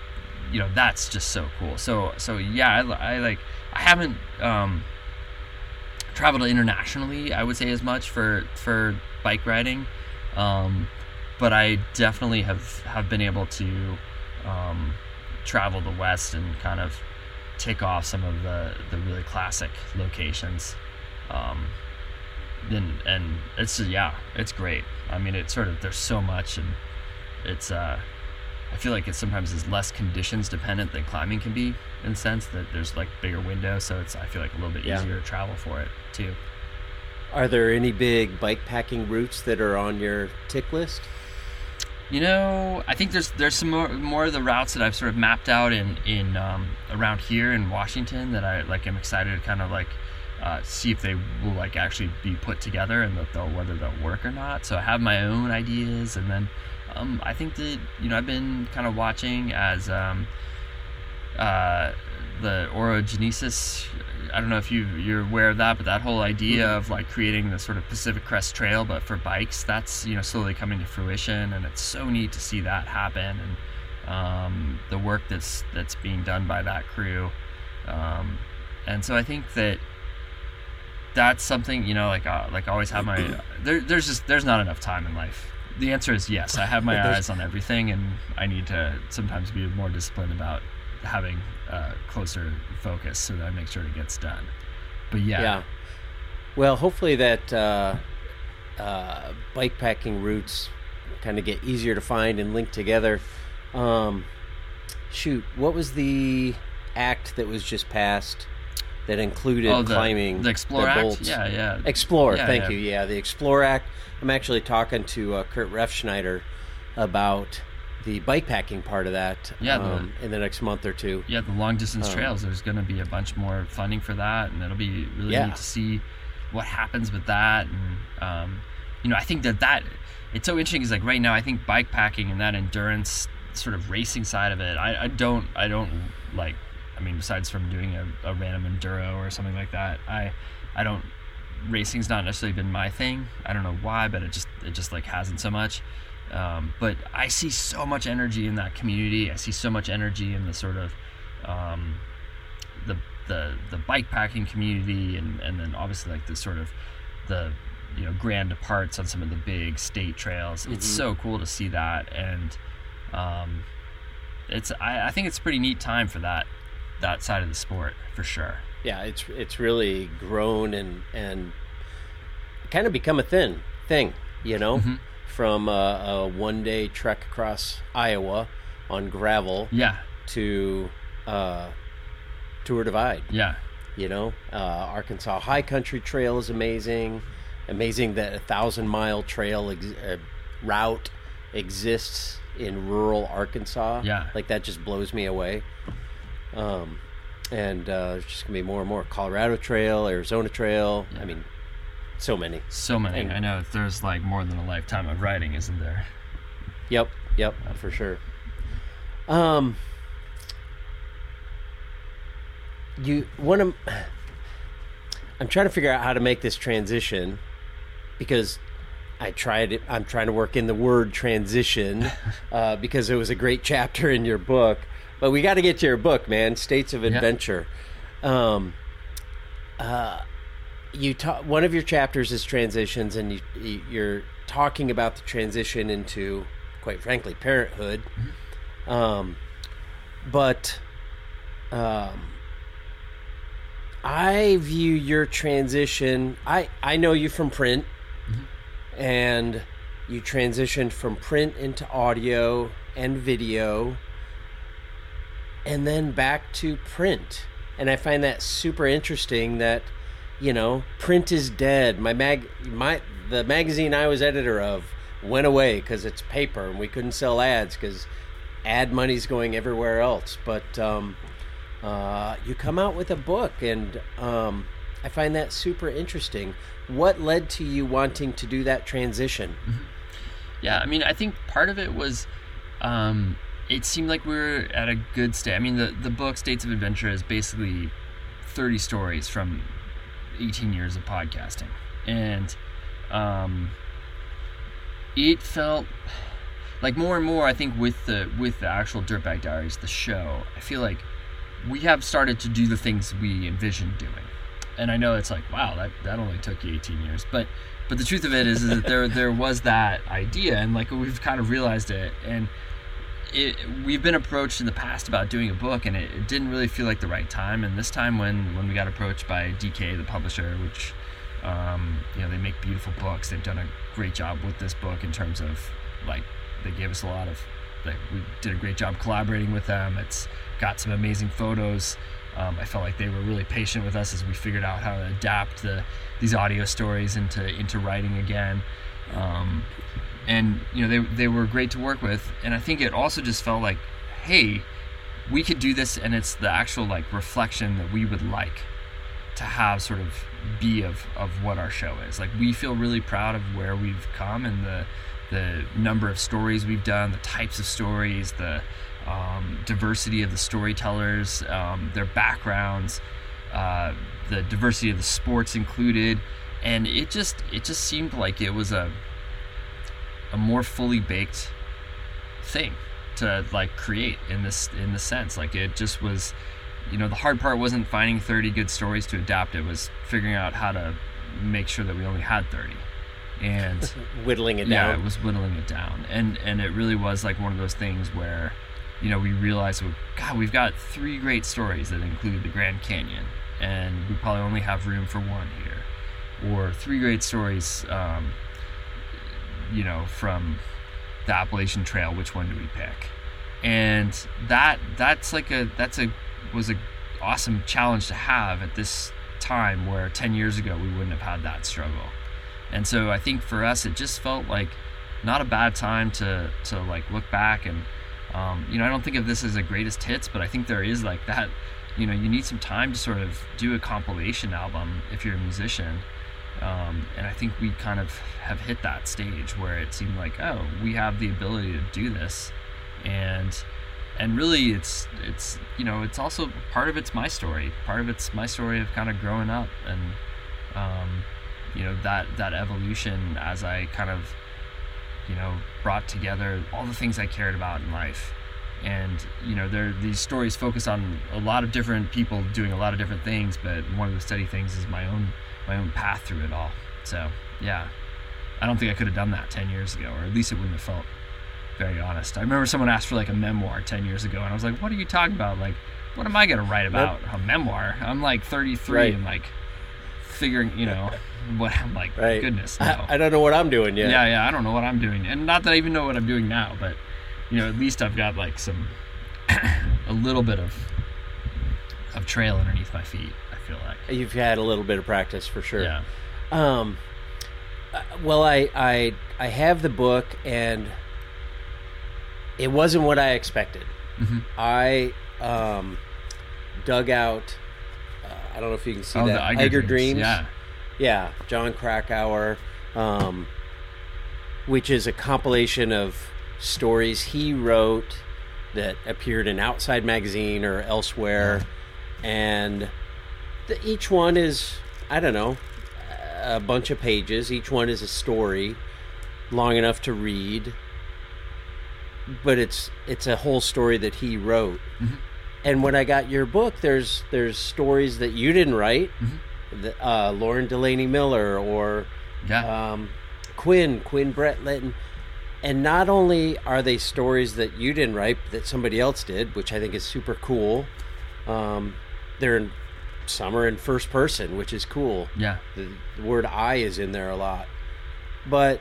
you know, that's just so cool. So so yeah, I, I like I haven't um, traveled internationally, I would say, as much for for bike riding, um, but I definitely have have been able to um, travel the West and kind of tick off some of the the really classic locations. Um, and and it's yeah, it's great. I mean, it's sort of, there's so much, and it's uh, I feel like it sometimes is less conditions dependent than climbing can be, in the sense that there's like bigger windows, so it's, I feel like, a little bit Yeah. easier to travel for it too. Are there any big bike packing routes that are on your tick list? You know, I think there's there's some more, more of the routes that I've sort of mapped out in in um, around here in Washington that I like. I'm excited to kind of like uh, see if they will like actually be put together and that they'll, whether they'll work or not. So I have my own ideas, and then um, I think that, you know, I've been kind of watching as um, uh, the orogenesis. I don't know if you you're aware of that, but that whole idea of like creating the sort of Pacific Crest Trail, but for bikes, that's, you know, slowly coming to fruition, and it's so neat to see that happen, and um, the work that's that's being done by that crew, um, and so I think that that's something, you know, like uh, like I always have my there, there's just there's not enough time in life. The answer is yes. I have my eyes on everything, and I need to sometimes be more disciplined about having uh, closer focus so that I make sure it gets done. But yeah. Yeah. Well, hopefully that uh, uh, bike packing routes kind of get easier to find and link together. Um, shoot, what was the act that was just passed that included oh, the, climbing the Explore the Act? bolts? Yeah, yeah. Explore, yeah, thank yeah. you. Yeah, the Explore Act. I'm actually talking to uh, Kurt Refschneider about the bike packing part of that Yeah, um, the, in the next month or two. Yeah, the long distance Um, trails, there's going to be a bunch more funding for that, and it'll be really Yeah. neat to see what happens with that. And um, you know, I think that that it's so interesting, because like right now I think bike packing and that endurance sort of racing side of it, I, I don't I don't like, I mean, besides from doing a, a random enduro or something like that, I I don't racing's not necessarily been my thing. I don't know why, but it just it just like hasn't so much. Um, but I see so much energy in that community. I see so much energy in the sort of um, the the the bike packing community, and, and then obviously like the sort of the, you know, grand departs on some of the big state trails. Mm-hmm. It's so cool to see that, and um, it's I, I think it's a pretty neat time for that that side of the sport for sure. Yeah, it's it's really grown and and kind of become a thin thing, you know. Mm-hmm. From a, a one-day trek across Iowa on gravel, Yeah. to uh, Tour Divide. Yeah. You know, uh, Arkansas High Country Trail is amazing. Amazing that a thousand-mile trail ex- uh, route exists in rural Arkansas. Yeah. Like, that just blows me away. Um, and uh, there's just gonna be more and more. Colorado Trail, Arizona Trail. Yeah. I mean, so many. So many. And- I know there's like more than a lifetime of riding, isn't there? Yep, yep, for sure. Um, you one of I'm trying to figure out how to make this transition, because I tried it. I'm trying to work in the word transition uh, because it was a great chapter in your book. But we got to get to your book, man. States of Adventure. Yeah. Um, uh, you ta- one of your chapters is transitions, and you, you, you're talking about the transition into, quite frankly, parenthood. Mm-hmm. Um, but um, I view your transition. I I know you from print, mm-hmm. and you transitioned from print into audio and video, and then back to print. And I find that super interesting that, you know, print is dead. My mag, my the magazine I was editor of went away because it's paper, and we couldn't sell ads because ad money's going everywhere else. But um, uh, you come out with a book, and um, I find that super interesting. What led to you wanting to do that transition? Mm-hmm. Yeah, I mean, I think part of it was, um, it seemed like we were at a good state. I mean, the, the book States of Adventure is basically thirty stories from eighteen years of podcasting. And um, it felt, like more and more, I think with the with the actual Dirtbag Diaries, the show, I feel like we have started to do the things we envisioned doing. And I know it's like, wow, that, that only took you eighteen years. But but the truth of it is, is that there there was that idea, and like we've kind of realized it. And it, we've been approached in the past about doing a book, and it, it didn't really feel like the right time. And this time when, when we got approached by D K, the publisher, which, um, you know, they make beautiful books. They've done a great job with this book in terms of, like, they gave us a lot of, like, we did a great job collaborating with them. It's got some amazing photos. Um, I felt like they were really patient with us as we figured out how to adapt the these audio stories into into writing again. Um, and you know they they were great to work with. And I think it also just felt like, hey, we could do this, and it's the actual like reflection that we would like to have sort of be of of what our show is. Like, we feel really proud of where we've come and the the number of stories we've done, the types of stories, the Um, diversity of the storytellers, um, their backgrounds, uh, the diversity of the sports included, and it just it just seemed like it was a a more fully baked thing to like create in this in the sense. Like, it just was, you know, the hard part wasn't finding thirty good stories to adapt. It was figuring out how to make sure that we only had thirty. And whittling it yeah, down. Yeah, it was whittling it down, and and it really was like one of those things where, you know, we realized, God, we've got three great stories that include the Grand Canyon, and we probably only have room for one here. Or three great stories, um, you know, from the Appalachian Trail. Which one do we pick? And that that's like a that's a was a awesome challenge to have at this time, where ten years ago we wouldn't have had that struggle. And so I think for us, it just felt like not a bad time to to like look back and. Um, you know, I don't think of this as a greatest hits, but I think there is like that, you know, you need some time to sort of do a compilation album if you're a musician. Um, and I think we kind of have hit that stage where it seemed like, oh, we have the ability to do this. And, and really it's, it's, you know, it's also part of it's my story. Part of it's my story of kind of growing up and, um, you know, that, that evolution as I kind of, you know, brought together all the things I cared about in life. And, you know, there these stories focus on a lot of different people doing a lot of different things, but one of the steady things is my own my own path through it all. So, yeah, I don't think I could have done that ten years ago, or at least it wouldn't have felt very honest. I remember someone asked for like a memoir ten years ago, and I was like, what are you talking about? Like, what am I going to write about? Yep. A memoir? I'm like thirty-three right. and like figuring, you know, what I'm like, right. goodness, no. I, I don't know what I'm doing yet. Yeah, yeah, I don't know what I'm doing. And not that I even know what I'm doing now, but, you know, at least I've got like some, a little bit of, of trail underneath my feet, I feel like. You've had a little bit of practice for sure. Yeah. Um, well, I, I, I have the book, and it wasn't what I expected. Mm-hmm. I, um, dug out, I don't know if you can see oh, that. The Eiger, Eiger Dreams. Dreams. Yeah. Yeah. John Krakauer, um, which is a compilation of stories he wrote that appeared in Outside Magazine or elsewhere. Yeah. And the, each one is, I don't know, a bunch of pages. Each one is a story long enough to read. But it's it's a whole story that he wrote. Mm-hmm. And when I got your book, there's there's stories that you didn't write, mm-hmm. the, uh, Lauren Delaney Miller or yeah. um, Quinn, Quinn Brett Litton. And not only are they stories that you didn't write, that somebody else did, which I think is super cool. Um, they're in, some are in first person, which is cool. Yeah, the, the word "I" is in there a lot, but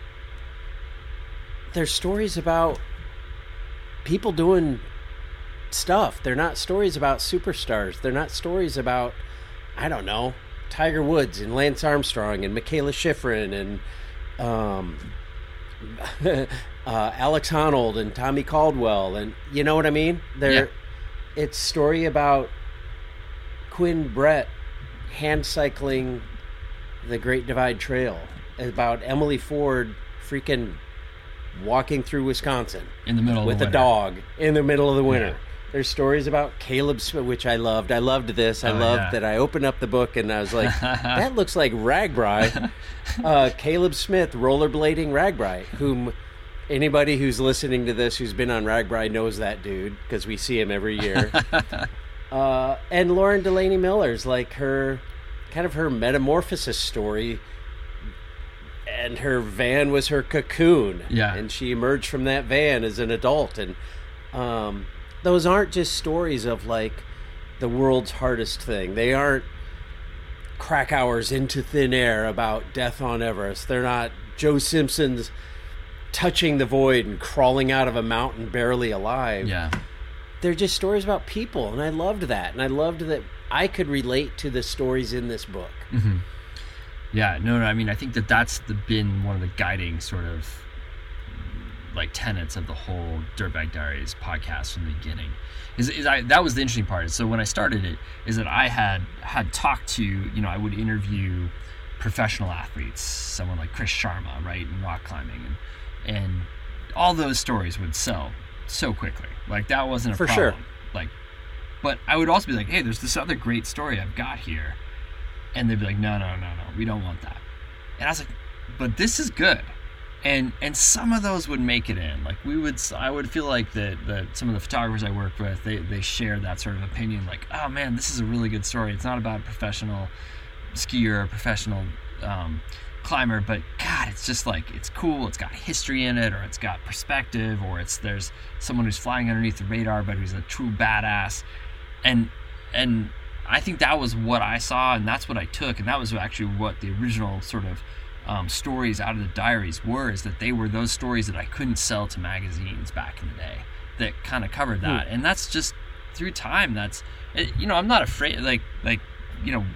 there's stories about people doing stuff. They're not stories about superstars. They're not stories about, I don't know, Tiger Woods and Lance Armstrong and Michaela Schifrin and um, uh, Alex Honnold and Tommy Caldwell, and you know what I mean? They're yeah. It's story about Quinn Brett hand cycling the Great Divide Trail, about Emily Ford freaking walking through Wisconsin in the middle of with the a winter. dog in the middle of the winter. Yeah. There's stories about Caleb Smith, which I loved. I loved this. I oh, loved yeah. that I opened up the book and I was like, that looks like Ragbri. uh, Caleb Smith, rollerblading Ragbri, whom Anybody who's listening to this who's been on RAGBRAI knows that dude because we see him every year. uh, and Lauren Delaney Miller's like her, kind of her metamorphosis story. And her van was her cocoon. Yeah. And she emerged from that van as an adult. And um, those aren't just stories of like the world's hardest thing. They aren't crack hours into thin air about death on Everest. They're not Joe Simpson's touching the void and crawling out of a mountain barely alive. Yeah. They're just stories about people, and I loved that. And I loved that I could relate to the stories in this book. Mm-hmm. Yeah, no, no, I mean, I think that that's the, been one of the guiding sort of like tenets of the whole Dirtbag Diaries podcast from the beginning. Is, is I that was the interesting part. So when I started it, is that I had had talked to, you know, I would interview professional athletes, someone like Chris Sharma, right, in rock climbing, and and all those stories would sell so quickly. Like that wasn't a For problem. sure. Like, but I would also be like, hey, there's this other great story I've got here. And they'd be like, no, no, no, no, we don't want that. And I was like, but this is good. And and some of those would make it in. Like we would, I would feel like that that some of the photographers I worked with, they, they shared that sort of opinion. Like, oh man, this is a really good story. It's not about a professional skier or a professional um, climber, but God, it's just like, it's cool. It's got history in it, or it's got perspective, or it's there's someone who's flying underneath the radar, but who's a true badass. And and I think that was what I saw, and that's what I took, and that was actually what the original sort of um, stories out of the diaries were, is that they were those stories that I couldn't sell to magazines back in the day that kind of covered that. Mm. And that's just through time. That's, you know, I'm not afraid, like, like, you know,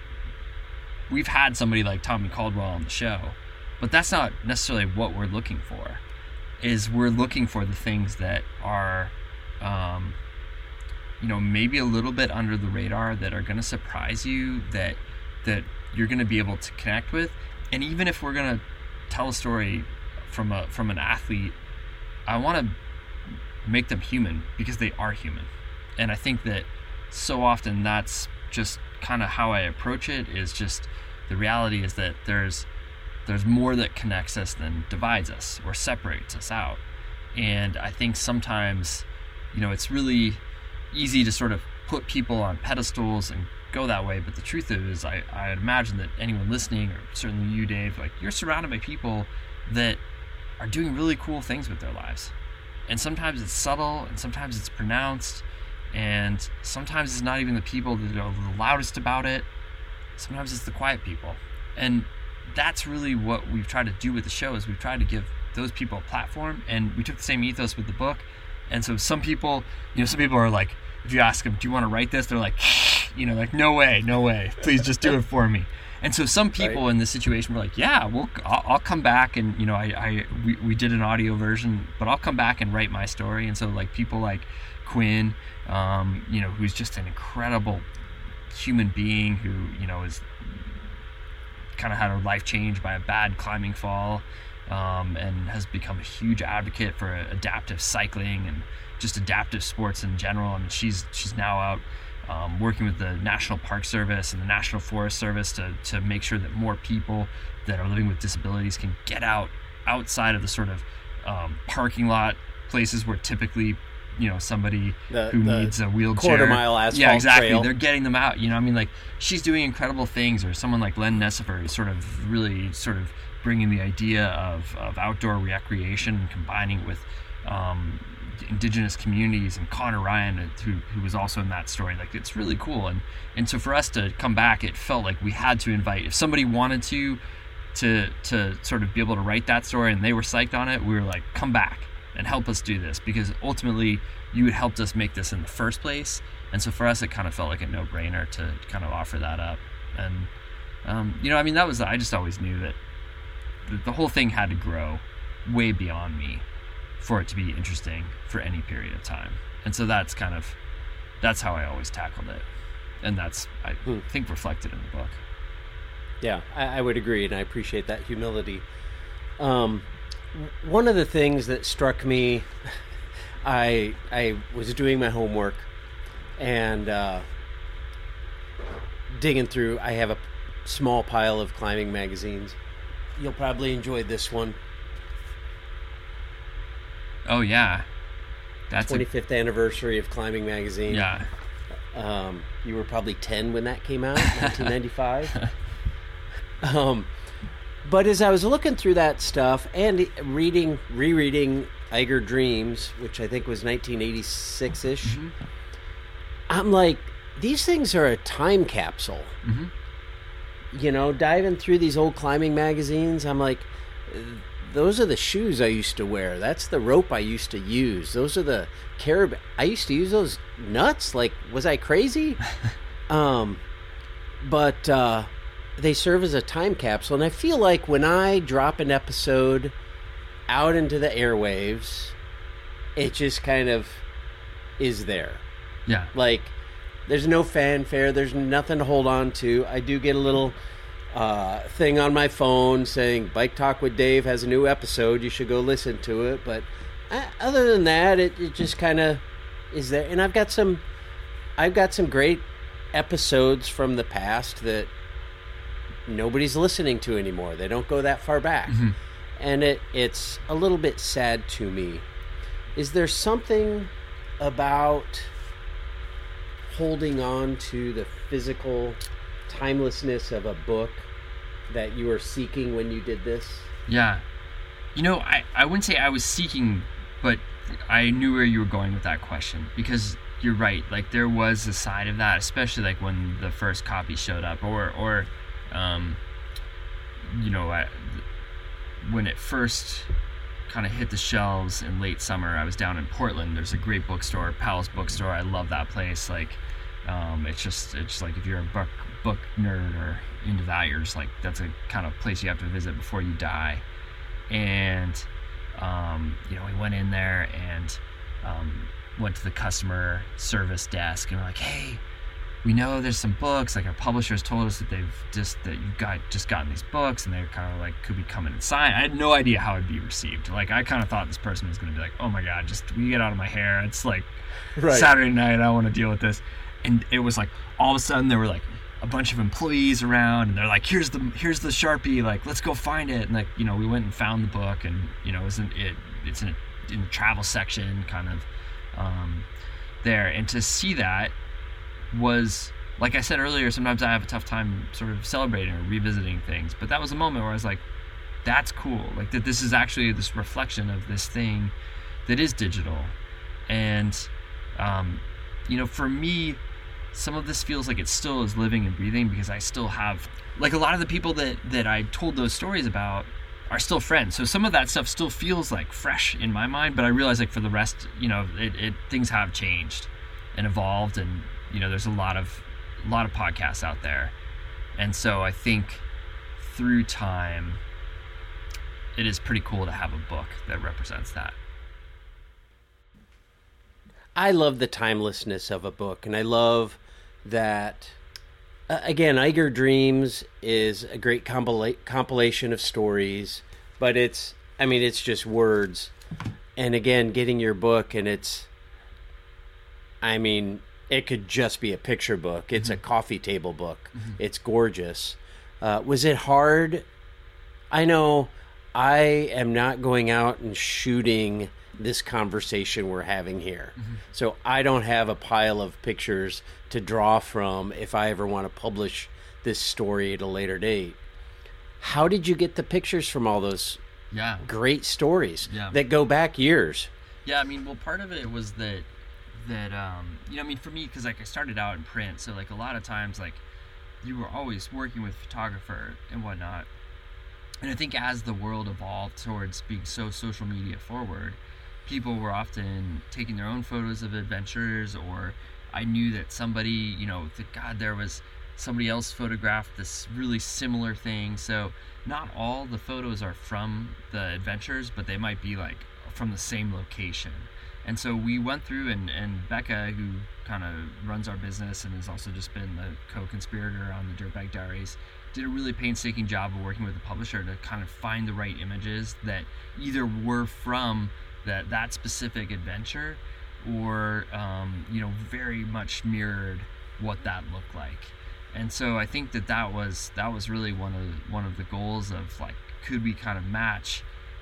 we've had somebody like Tommy Caldwell on the show, but that's not necessarily what we're looking for. Is we're looking for the things that are, um, you know, maybe a little bit under the radar, that are going to surprise you, that that you're going to be able to connect with. And even if we're going to tell a story from a from an athlete, I want to make them human, because they are human. And I think that so often that's just kind of how I approach it, is just the reality is that there's there's more that connects us than divides us or separates us out. And I think sometimes, you know, it's really easy to sort of put people on pedestals and go that way, but the truth is, I, I imagine that anyone listening, or certainly you, Dave, like, you're surrounded by people that are doing really cool things with their lives. And sometimes it's subtle, and sometimes it's pronounced, and sometimes it's not even the people that are the loudest about it. Sometimes it's the quiet people. And that's really what we've tried to do with the show, is we've tried to give those people a platform, and we took the same ethos with the book. And so some people, you know, some people are like, if you ask them, do you want to write this? They're like, you know, like, no way, no way. Please just do it for me. And so some people right. in this situation were like, yeah, well, I'll, I'll come back, and, you know, I, I we, we did an audio version, but I'll come back and write my story. And so, like, people like Quinn, um, you know, who's just an incredible human being who, you know, is kind of had her life changed by a bad climbing fall, um, and has become a huge advocate for adaptive cycling and just adaptive sports in general. I mean, she's she's now out um, working with the National Park Service and the National Forest Service to to make sure that more people that are living with disabilities can get out outside of the sort of um, parking lot places where typically, you know, somebody the, who the needs a wheelchair, quarter mile asphalt yeah, exactly. trail. They're getting them out. You know, I mean, like, she's doing incredible things. Or someone like Len Nessifer is sort of really sort of bringing the idea of, of outdoor recreation and combining it with um, indigenous communities, and Connor Ryan, who who was also in that story. Like, it's really cool. And and so for us to come back, it felt like we had to invite, if somebody wanted to to to sort of be able to write that story and they were psyched on it, we were like, come back and help us do this, because ultimately you had helped us make this in the first place. And so for us, it kind of felt like a no-brainer to kind of offer that up. And um, you know, I mean, that was, I just always knew that the, the whole thing had to grow way beyond me for it to be interesting for any period of time. And so that's kind of, that's how I always tackled it. And that's, I hmm. think, reflected in the book. Yeah, I, I would agree, and I appreciate that humility. Um, one of the things that struck me, I I was doing my homework and uh, digging through. I have a small pile of climbing magazines. You'll probably enjoy this one. Oh yeah, that's twenty-fifth a... anniversary of Climbing Magazine. Yeah. Um, you were probably ten when that came out, nineteen ninety-five. um, but as I was looking through that stuff and reading, rereading Eiger Dreams, which I think was nineteen eighty-six-ish, mm-hmm. I'm like, these things are a time capsule. Mm-hmm. You know, diving through these old climbing magazines, I'm like, those are the shoes I used to wear. That's the rope I used to use. Those are the carib. I used to use those nuts. Like, was I crazy? um, but uh, they serve as a time capsule. And I feel like when I drop an episode out into the airwaves, it just kind of is there. Yeah. Like, there's no fanfare. There's nothing to hold on to. I do get a little uh, thing on my phone saying Bike Talk with Dave has a new episode. You should go listen to it. But uh, other than that, it, it just kind of is there. And I've got some, I've got some great episodes from the past that nobody's listening to anymore. They don't go that far back. Mm-hmm. And it it's a little bit sad to me. Is there something about holding on to the physical timelessness of a book that you were seeking when you did this? Yeah. You know, I, I wouldn't say I was seeking, but I knew where you were going with that question, because you're right. Like, there was a side of that, especially like when the first copy showed up, or, or um, you know, I, when it first kind of hit the shelves in late summer. I was down in Portland. There's a great bookstore, Powell's Bookstore. I love that place. Like, um, it's just, it's like if you're a book book nerd or into that, you're just like, that's a kind of place you have to visit before you die. And, um, you know, we went in there and um, went to the customer service desk and we're like, hey, we know there's some books, like our publishers told us that they've just, that you've got just gotten these books and they're kind of like, could we come in and sign? I had no idea how it'd be received. Like, I kind of thot this person was going to be like, oh my God, just, will you get out of my hair? It's like right. Saturday night, I don't want to deal with this. And it was like, all of a sudden there were like a bunch of employees around and they're like, here's the, here's the Sharpie, like, let's go find it. And like, you know, we went and found the book and, you know, it was in, it, it's in, a, in the travel section kind of um, there. And to see that, was, like I said earlier, sometimes I have a tough time sort of celebrating or revisiting things, but that was a moment where I was like, that's cool, like that this is actually this reflection of this thing that is digital. And um, you know, for me, some of this feels like it still is living and breathing, because I still have, like, a lot of the people that that I told those stories about are still friends, so some of that stuff still feels like fresh in my mind, but I realize, like, for the rest, you know, it, it things have changed and evolved, and you know, there's a lot of a lot of podcasts out there. And so I think through time, it is pretty cool to have a book that represents that. I love the timelessness of a book, and I love that, uh, again, Eiger Dreams is a great compila- compilation of stories, but it's, I mean, it's just words. And again, getting your book, and it's, I mean, it could just be a picture book. It's mm-hmm. a coffee table book. Mm-hmm. It's gorgeous. Uh, was it hard? I know I am not going out and shooting this conversation we're having here. Mm-hmm. So I don't have a pile of pictures to draw from if I ever want to publish this story at a later date. How did you get the pictures from all those yeah. great stories yeah. that go back years? Yeah, I mean, well, part of it was that that um you know, I mean, for me, because like I started out in print, so like a lot of times, like, you were always working with photographer and whatnot, and I think as the world evolved towards being so social media forward, people were often taking their own photos of adventures, or I knew that somebody, you know, that God, there was somebody else photographed this really similar thing. So not all the photos are from the adventures, but they might be like from the same location. And so we went through, and, and Becca, who kind of runs our business and has also just been the co-conspirator on the Dirtbag Diaries, did a really painstaking job of working with the publisher to kind of find the right images that either were from that that specific adventure, or um, you know, very much mirrored what that looked like. And so I think that that was that was really one of one of the goals of, like, could we kind of match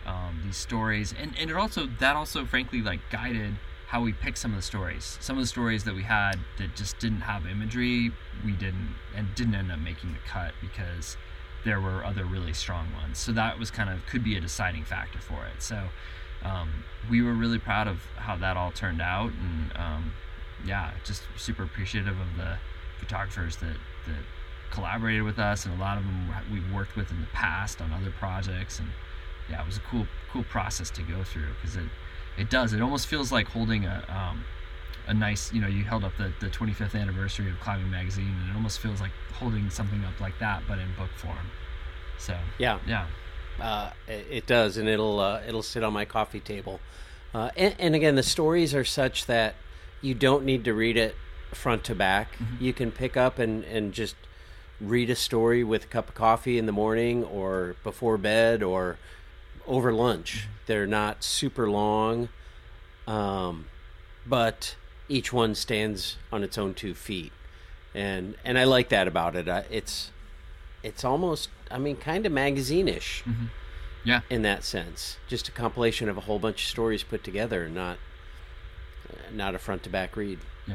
um, these stories, and and it also that also frankly like guided how we picked some of the stories. Some of the stories that we had that just didn't have imagery, we didn't and didn't end up making the cut because there were other really strong ones. So that was kind of could be a deciding factor for it. So um, we were really proud of how that all turned out, and um, yeah, just super appreciative of the photographers that that collaborated with us, and a lot of them we've worked with in the past on other projects, and yeah, it was a cool cool process to go through because it it does it almost feels like holding a um, a nice, you know, you held up the, the twenty-fifth anniversary of Climbing Magazine, and it almost feels like holding something up like that but in book form. So yeah yeah uh, it does, and it'll uh, it'll sit on my coffee table, uh, and, and again, the stories are such that you don't need to read it front to back. Mm-hmm. You can pick up and, and just read a story with a cup of coffee in the morning or before bed or over lunch. Mm-hmm. They're not super long, um, but each one stands on its own two feet, and and I like that about it. Uh, it's it's almost, I mean, kind of magazine-ish, mm-hmm. yeah, in that sense. Just a compilation of a whole bunch of stories put together, not not a front to back read. Yeah,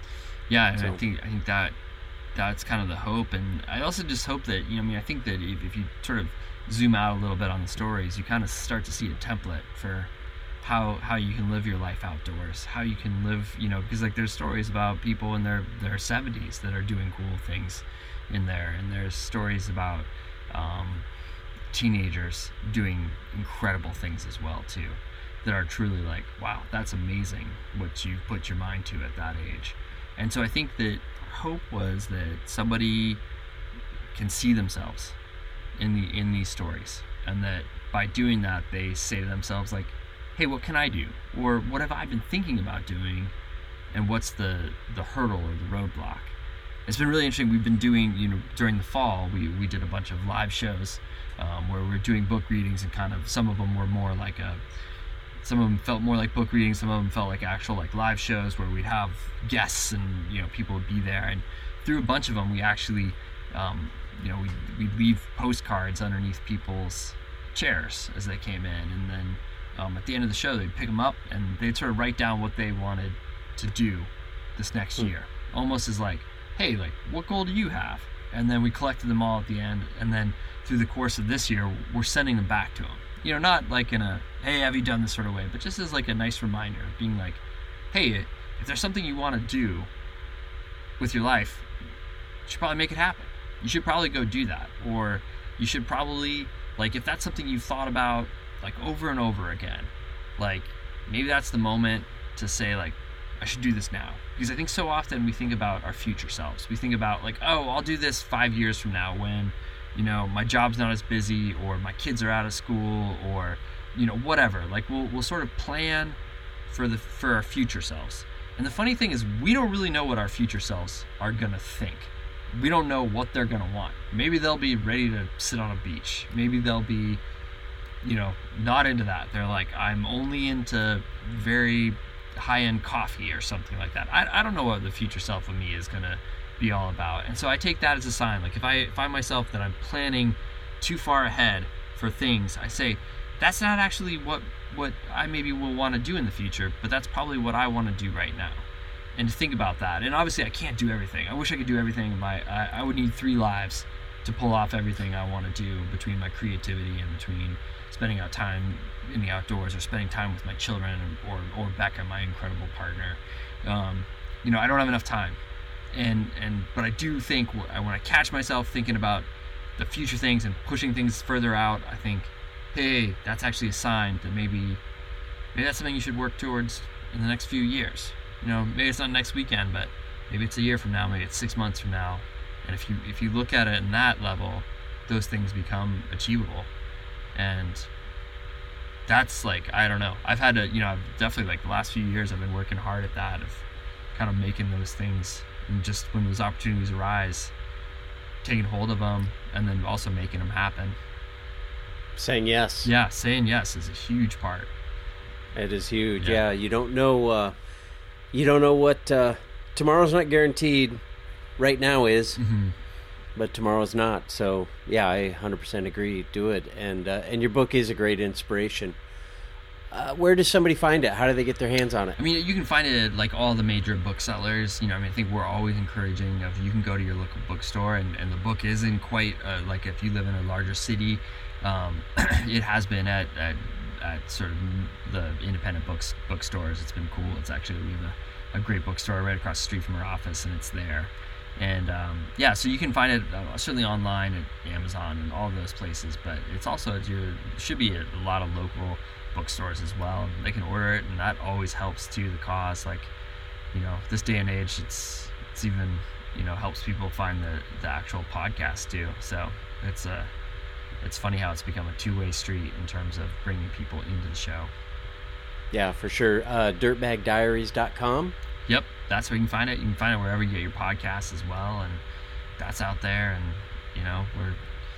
yeah, and so. I think I think that that's kind of the hope, and I also just hope that, you know, I mean, I think that if, if you sort of zoom out a little bit on the stories, you kind of start to see a template for how how you can live your life outdoors, how you can live, you know, because like there's stories about people in their their seventies that are doing cool things in there, and there's stories about um, teenagers doing incredible things as well too, that are truly like, wow, that's amazing what you put your mind to at that age. And so I think that hope was that somebody can see themselves in the in these stories, and that by doing that they say to themselves like, hey, what can I do, or what have I been thinking about doing, and what's the the hurdle or the roadblock. It's been really interesting. We've been doing, you know, during the fall we, we did a bunch of live shows um, where we're doing book readings, and kind of some of them were more like a some of them felt more like book readings, some of them felt like actual like live shows where we'd have guests and, you know, people would be there. And through a bunch of them we actually um, you know, we'd, we'd leave postcards underneath people's chairs as they came in, and then um, at the end of the show they'd pick them up and they'd sort of write down what they wanted to do this next mm. year, almost as like, hey, like, what goal do you have? And then we collected them all at the end, and then through the course of this year we're sending them back to them, you know, not like in a, hey, have you done this sort of way, but just as like a nice reminder of being like, hey, if there's something you want to do with your life, you should probably make it happen. You should probably go do that. Or you should probably, like, if that's something you've thought about like over and over again, like maybe that's the moment to say like, I should do this now. Because I think so often we think about our future selves. We think about like, oh, I'll do this five years from now when, you know, my job's not as busy, or my kids are out of school, or, you know, whatever. Like we'll we'll sort of plan for the for our future selves. And the funny thing is, we don't really know what our future selves are gonna think. We don't know what they're gonna want. Maybe they'll be ready to sit on a beach. Maybe they'll be, you know, not into that. They're like, I'm only into very high-end coffee or something like that. I, I don't know what the future self of me is gonna be all about. And so I take that as a sign. Like if I find myself that I'm planning too far ahead for things, I say, that's not actually what what I maybe will want to do in the future, but that's probably what I want to do right now. And to think about that. And obviously I can't do everything. I wish I could do everything. My I, I would need three lives to pull off everything I want to do, between my creativity and between spending out time in the outdoors, or spending time with my children, or or Becca, my incredible partner. Um, you know, I don't have enough time. And and but I do think when I catch myself thinking about the future things and pushing things further out, I think, hey, that's actually a sign that maybe maybe that's something you should work towards in the next few years. You know, maybe it's not next weekend, but maybe it's a year from now, maybe it's six months from now. And if you if you look at it in that level, those things become achievable. And that's like, I don't know. I've had to, you know, I've definitely like the last few years I've been working hard at that, of kind of making those things, and just when those opportunities arise, taking hold of them, and then also making them happen. Saying yes. Yeah, saying yes is a huge part. It is huge. Yeah, yeah, you don't know. Uh, you don't know what uh, tomorrow's not guaranteed. Right now is, mm-hmm. but tomorrow's not. So yeah, I one hundred percent agree. Do it. And uh, and your book is a great inspiration. Uh, where does somebody find it? How do they get their hands on it? I mean, you can find it at like all the major booksellers. You know, I mean, I think we're always encouraging of you can go to your local bookstore, and, and the book isn't quite uh, like if you live in a larger city, um, it has been at, at at sort of the independent books bookstores. It's been cool. It's actually we have a, a great bookstore right across the street from our office, and it's there. And um, yeah, so you can find it uh, certainly online at Amazon and all those places, but it's also at your, it should be at a lot of local bookstores as well. They can order it, and that always helps to the cause. Like, you know, this day and age, it's it's even, you know, helps people find the, the actual podcast too. So it's a it's funny how it's become a two-way street in terms of bringing people into the show. Yeah, for sure. uh, dirtbag diaries dot com. Yep, that's where you can find it. You can find it wherever you get your podcasts as well, and that's out there. And you know, we're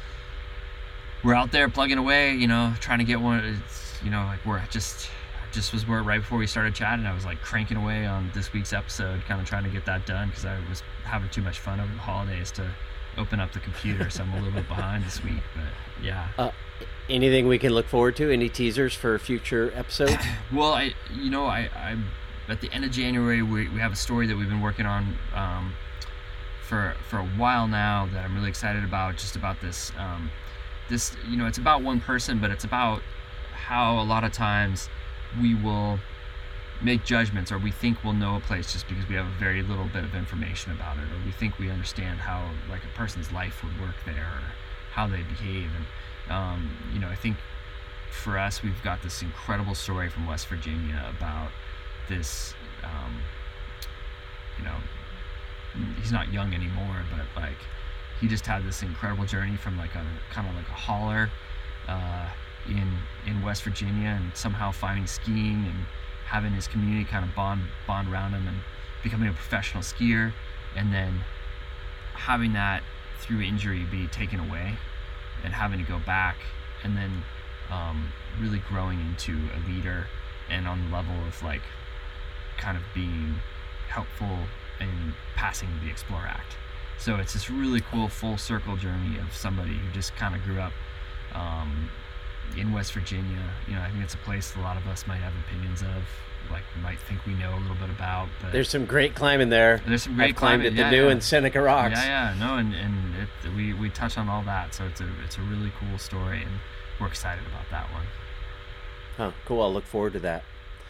we're out there plugging away. You know, trying to get one. It's, you know, like we're just just was where right before we started chatting, I was like cranking away on this week's episode, kind of trying to get that done because I was having too much fun over the holidays to open up the computer, so I'm a little bit behind this week. But yeah. Uh, anything we can look forward to? Any teasers for future episodes? Well, I you know I I at the end of January we we have a story that we've been working on um, for for a while now that I'm really excited about. Just about this um, this you know it's about one person, but it's about how a lot of times we will make judgments, or we think we'll know a place just because we have a very little bit of information about it, or we think we understand how like a person's life would work there, or how they behave. And um, you know, I think for us, we've got this incredible story from West Virginia about this. Um, you know, he's not young anymore, but like he just had this incredible journey from like a kind of like a hauler. Uh, in in West Virginia, and somehow finding skiing and having his community kind of bond bond around him and becoming a professional skier, and then having that through injury be taken away and having to go back, and then um, really growing into a leader, and on the level of like kind of being helpful in passing the Explore Act. So it's this really cool full circle journey of somebody who just kind of grew up um, in West Virginia. You know, I think it's a place a lot of us might have opinions of, like we might think we know a little bit about. But there's some great climbing there. There's some great I've climbed climbing. at the yeah, new yeah. and Seneca Rocks. Yeah, yeah, no, and and it, we we touch on all that, so it's a it's a really cool story, and we're excited about that one. Huh, cool. I'll look forward to that.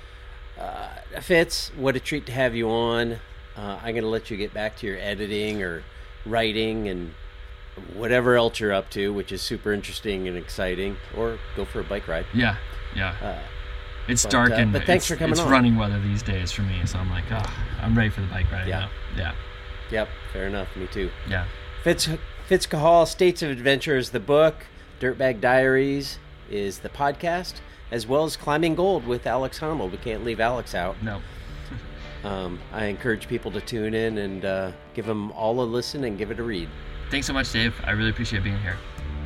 Uh, Fitz, what a treat to have you on. Uh, I'm going to let you get back to your editing or writing and whatever else you're up to, which is super interesting and exciting, or go for a bike ride. Yeah, yeah. Uh, it's but, dark uh, and but thanks it's, for coming it's on. running weather these days for me, so I'm like, oh, I'm ready for the bike ride Yeah. now. Yeah. Yep, fair enough. Me too. Yeah. Fitz Fitz Cahall, States of Adventure is the book. Dirtbag Diaries is the podcast, as well as Climbing Gold with Alex Honnold. We can't leave Alex out. No. Um, I encourage people to tune in and uh, give them all a listen and give it a read. Thanks so much, Dave. I really appreciate being here.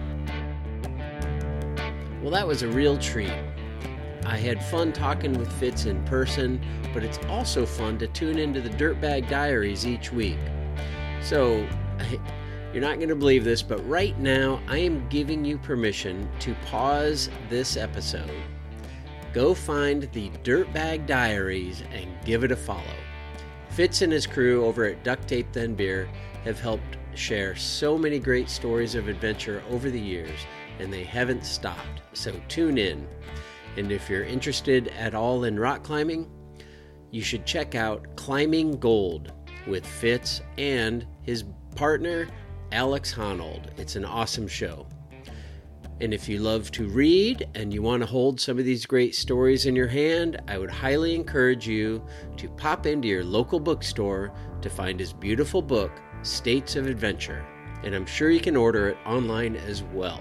Well, that was a real treat. I had fun talking with Fitz in person, but it's also fun to tune into the Dirtbag Diaries each week. So, you're not going to believe this, but right now I am giving you permission to pause this episode. Go find the Dirtbag Diaries and give it a follow. Fitz and his crew over at Duct Tape Then Beer have helped share so many great stories of adventure over the years, and they haven't stopped, so tune in. And if you're interested at all in rock climbing, you should check out Climbing Gold with Fitz and his partner, Alex Honnold. It's an awesome show. And if you love to read and you want to hold some of these great stories in your hand, I would highly encourage you to pop into your local bookstore to find his beautiful book, States of Adventure. And I'm sure you can order it online as well.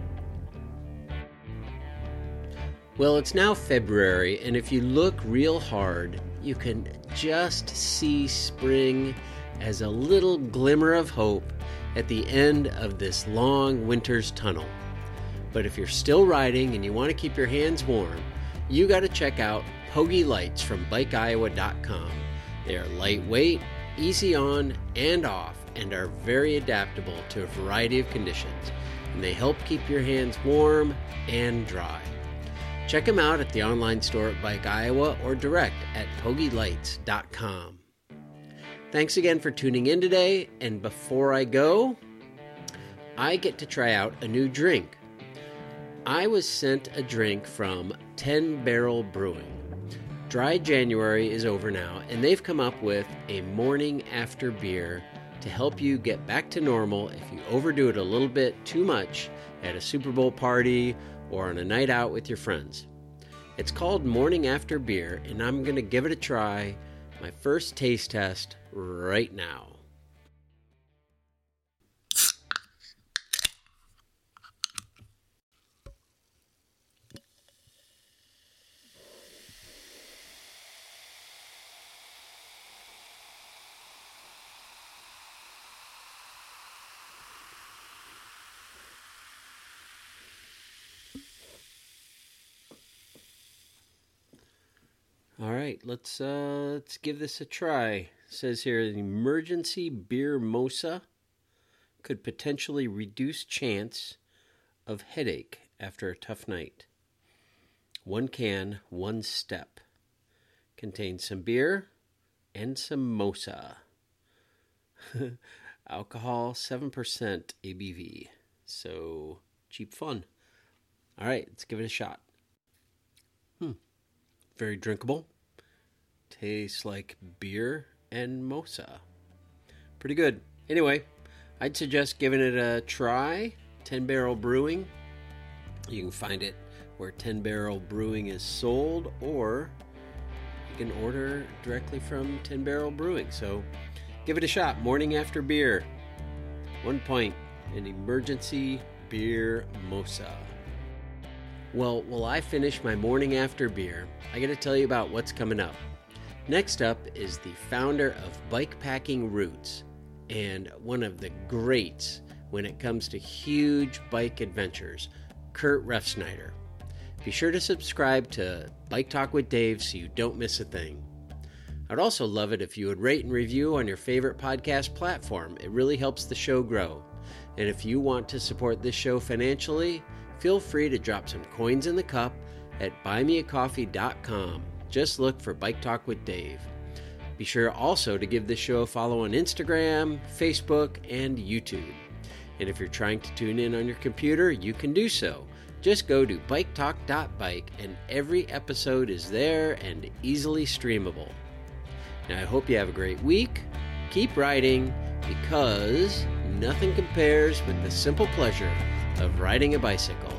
Well, it's now February, and if you look real hard, you can just see spring as a little glimmer of hope at the end of this long winter's tunnel. But if you're still riding and you want to keep your hands warm, you got to check out Pogi Lights from bike iowa dot com. They are lightweight, easy on and off, and are very adaptable to a variety of conditions, and they help keep your hands warm and dry. Check them out at the online store at Bike Iowa or direct at pogi lights dot com. Thanks again for tuning in today, and before I go, I get to try out a new drink. I was sent a drink from ten Barrel Brewing. Dry January is over now, and they've come up with a morning after beer to help you get back to normal if you overdo it a little bit too much at a Super Bowl party or on a night out with your friends. It's called Morning After Beer, and I'm going to give it a try, my first taste test right now. All right, let's uh, let's give this a try. It says here, the emergency beer mosa could potentially reduce chance of headache after a tough night. One can, one step. Contains some beer and some mosa. Alcohol, seven percent A B V. So, cheap fun. All right, let's give it a shot. Hmm. Very drinkable. Tastes like beer and mosa. Pretty good. Anyway, I'd suggest giving it a try. ten Barrel Brewing. You can find it where ten Barrel Brewing is sold, or you can order directly from ten Barrel Brewing. So give it a shot. Morning After Beer. One point. An emergency beer mosa. Well, while I finish my morning after beer, I got to tell you about what's coming up. Next up is the founder of Bikepacking Roots and one of the greats when it comes to huge bike adventures, Kurt Refsnyder. Be sure to subscribe to Bike Talk with Dave so you don't miss a thing. I'd also love it if you would rate and review on your favorite podcast platform. It really helps the show grow. And if you want to support this show financially, feel free to drop some coins in the cup at buy me a coffee dot com. Just look for Bike Talk with Dave. Be sure also to give this show a follow on Instagram, Facebook, and YouTube. And if you're trying to tune in on your computer, you can do so. Just go to bike talk dot bike and every episode is there and easily streamable. Now I hope you have a great week. Keep riding, because nothing compares with the simple pleasure of riding a bicycle.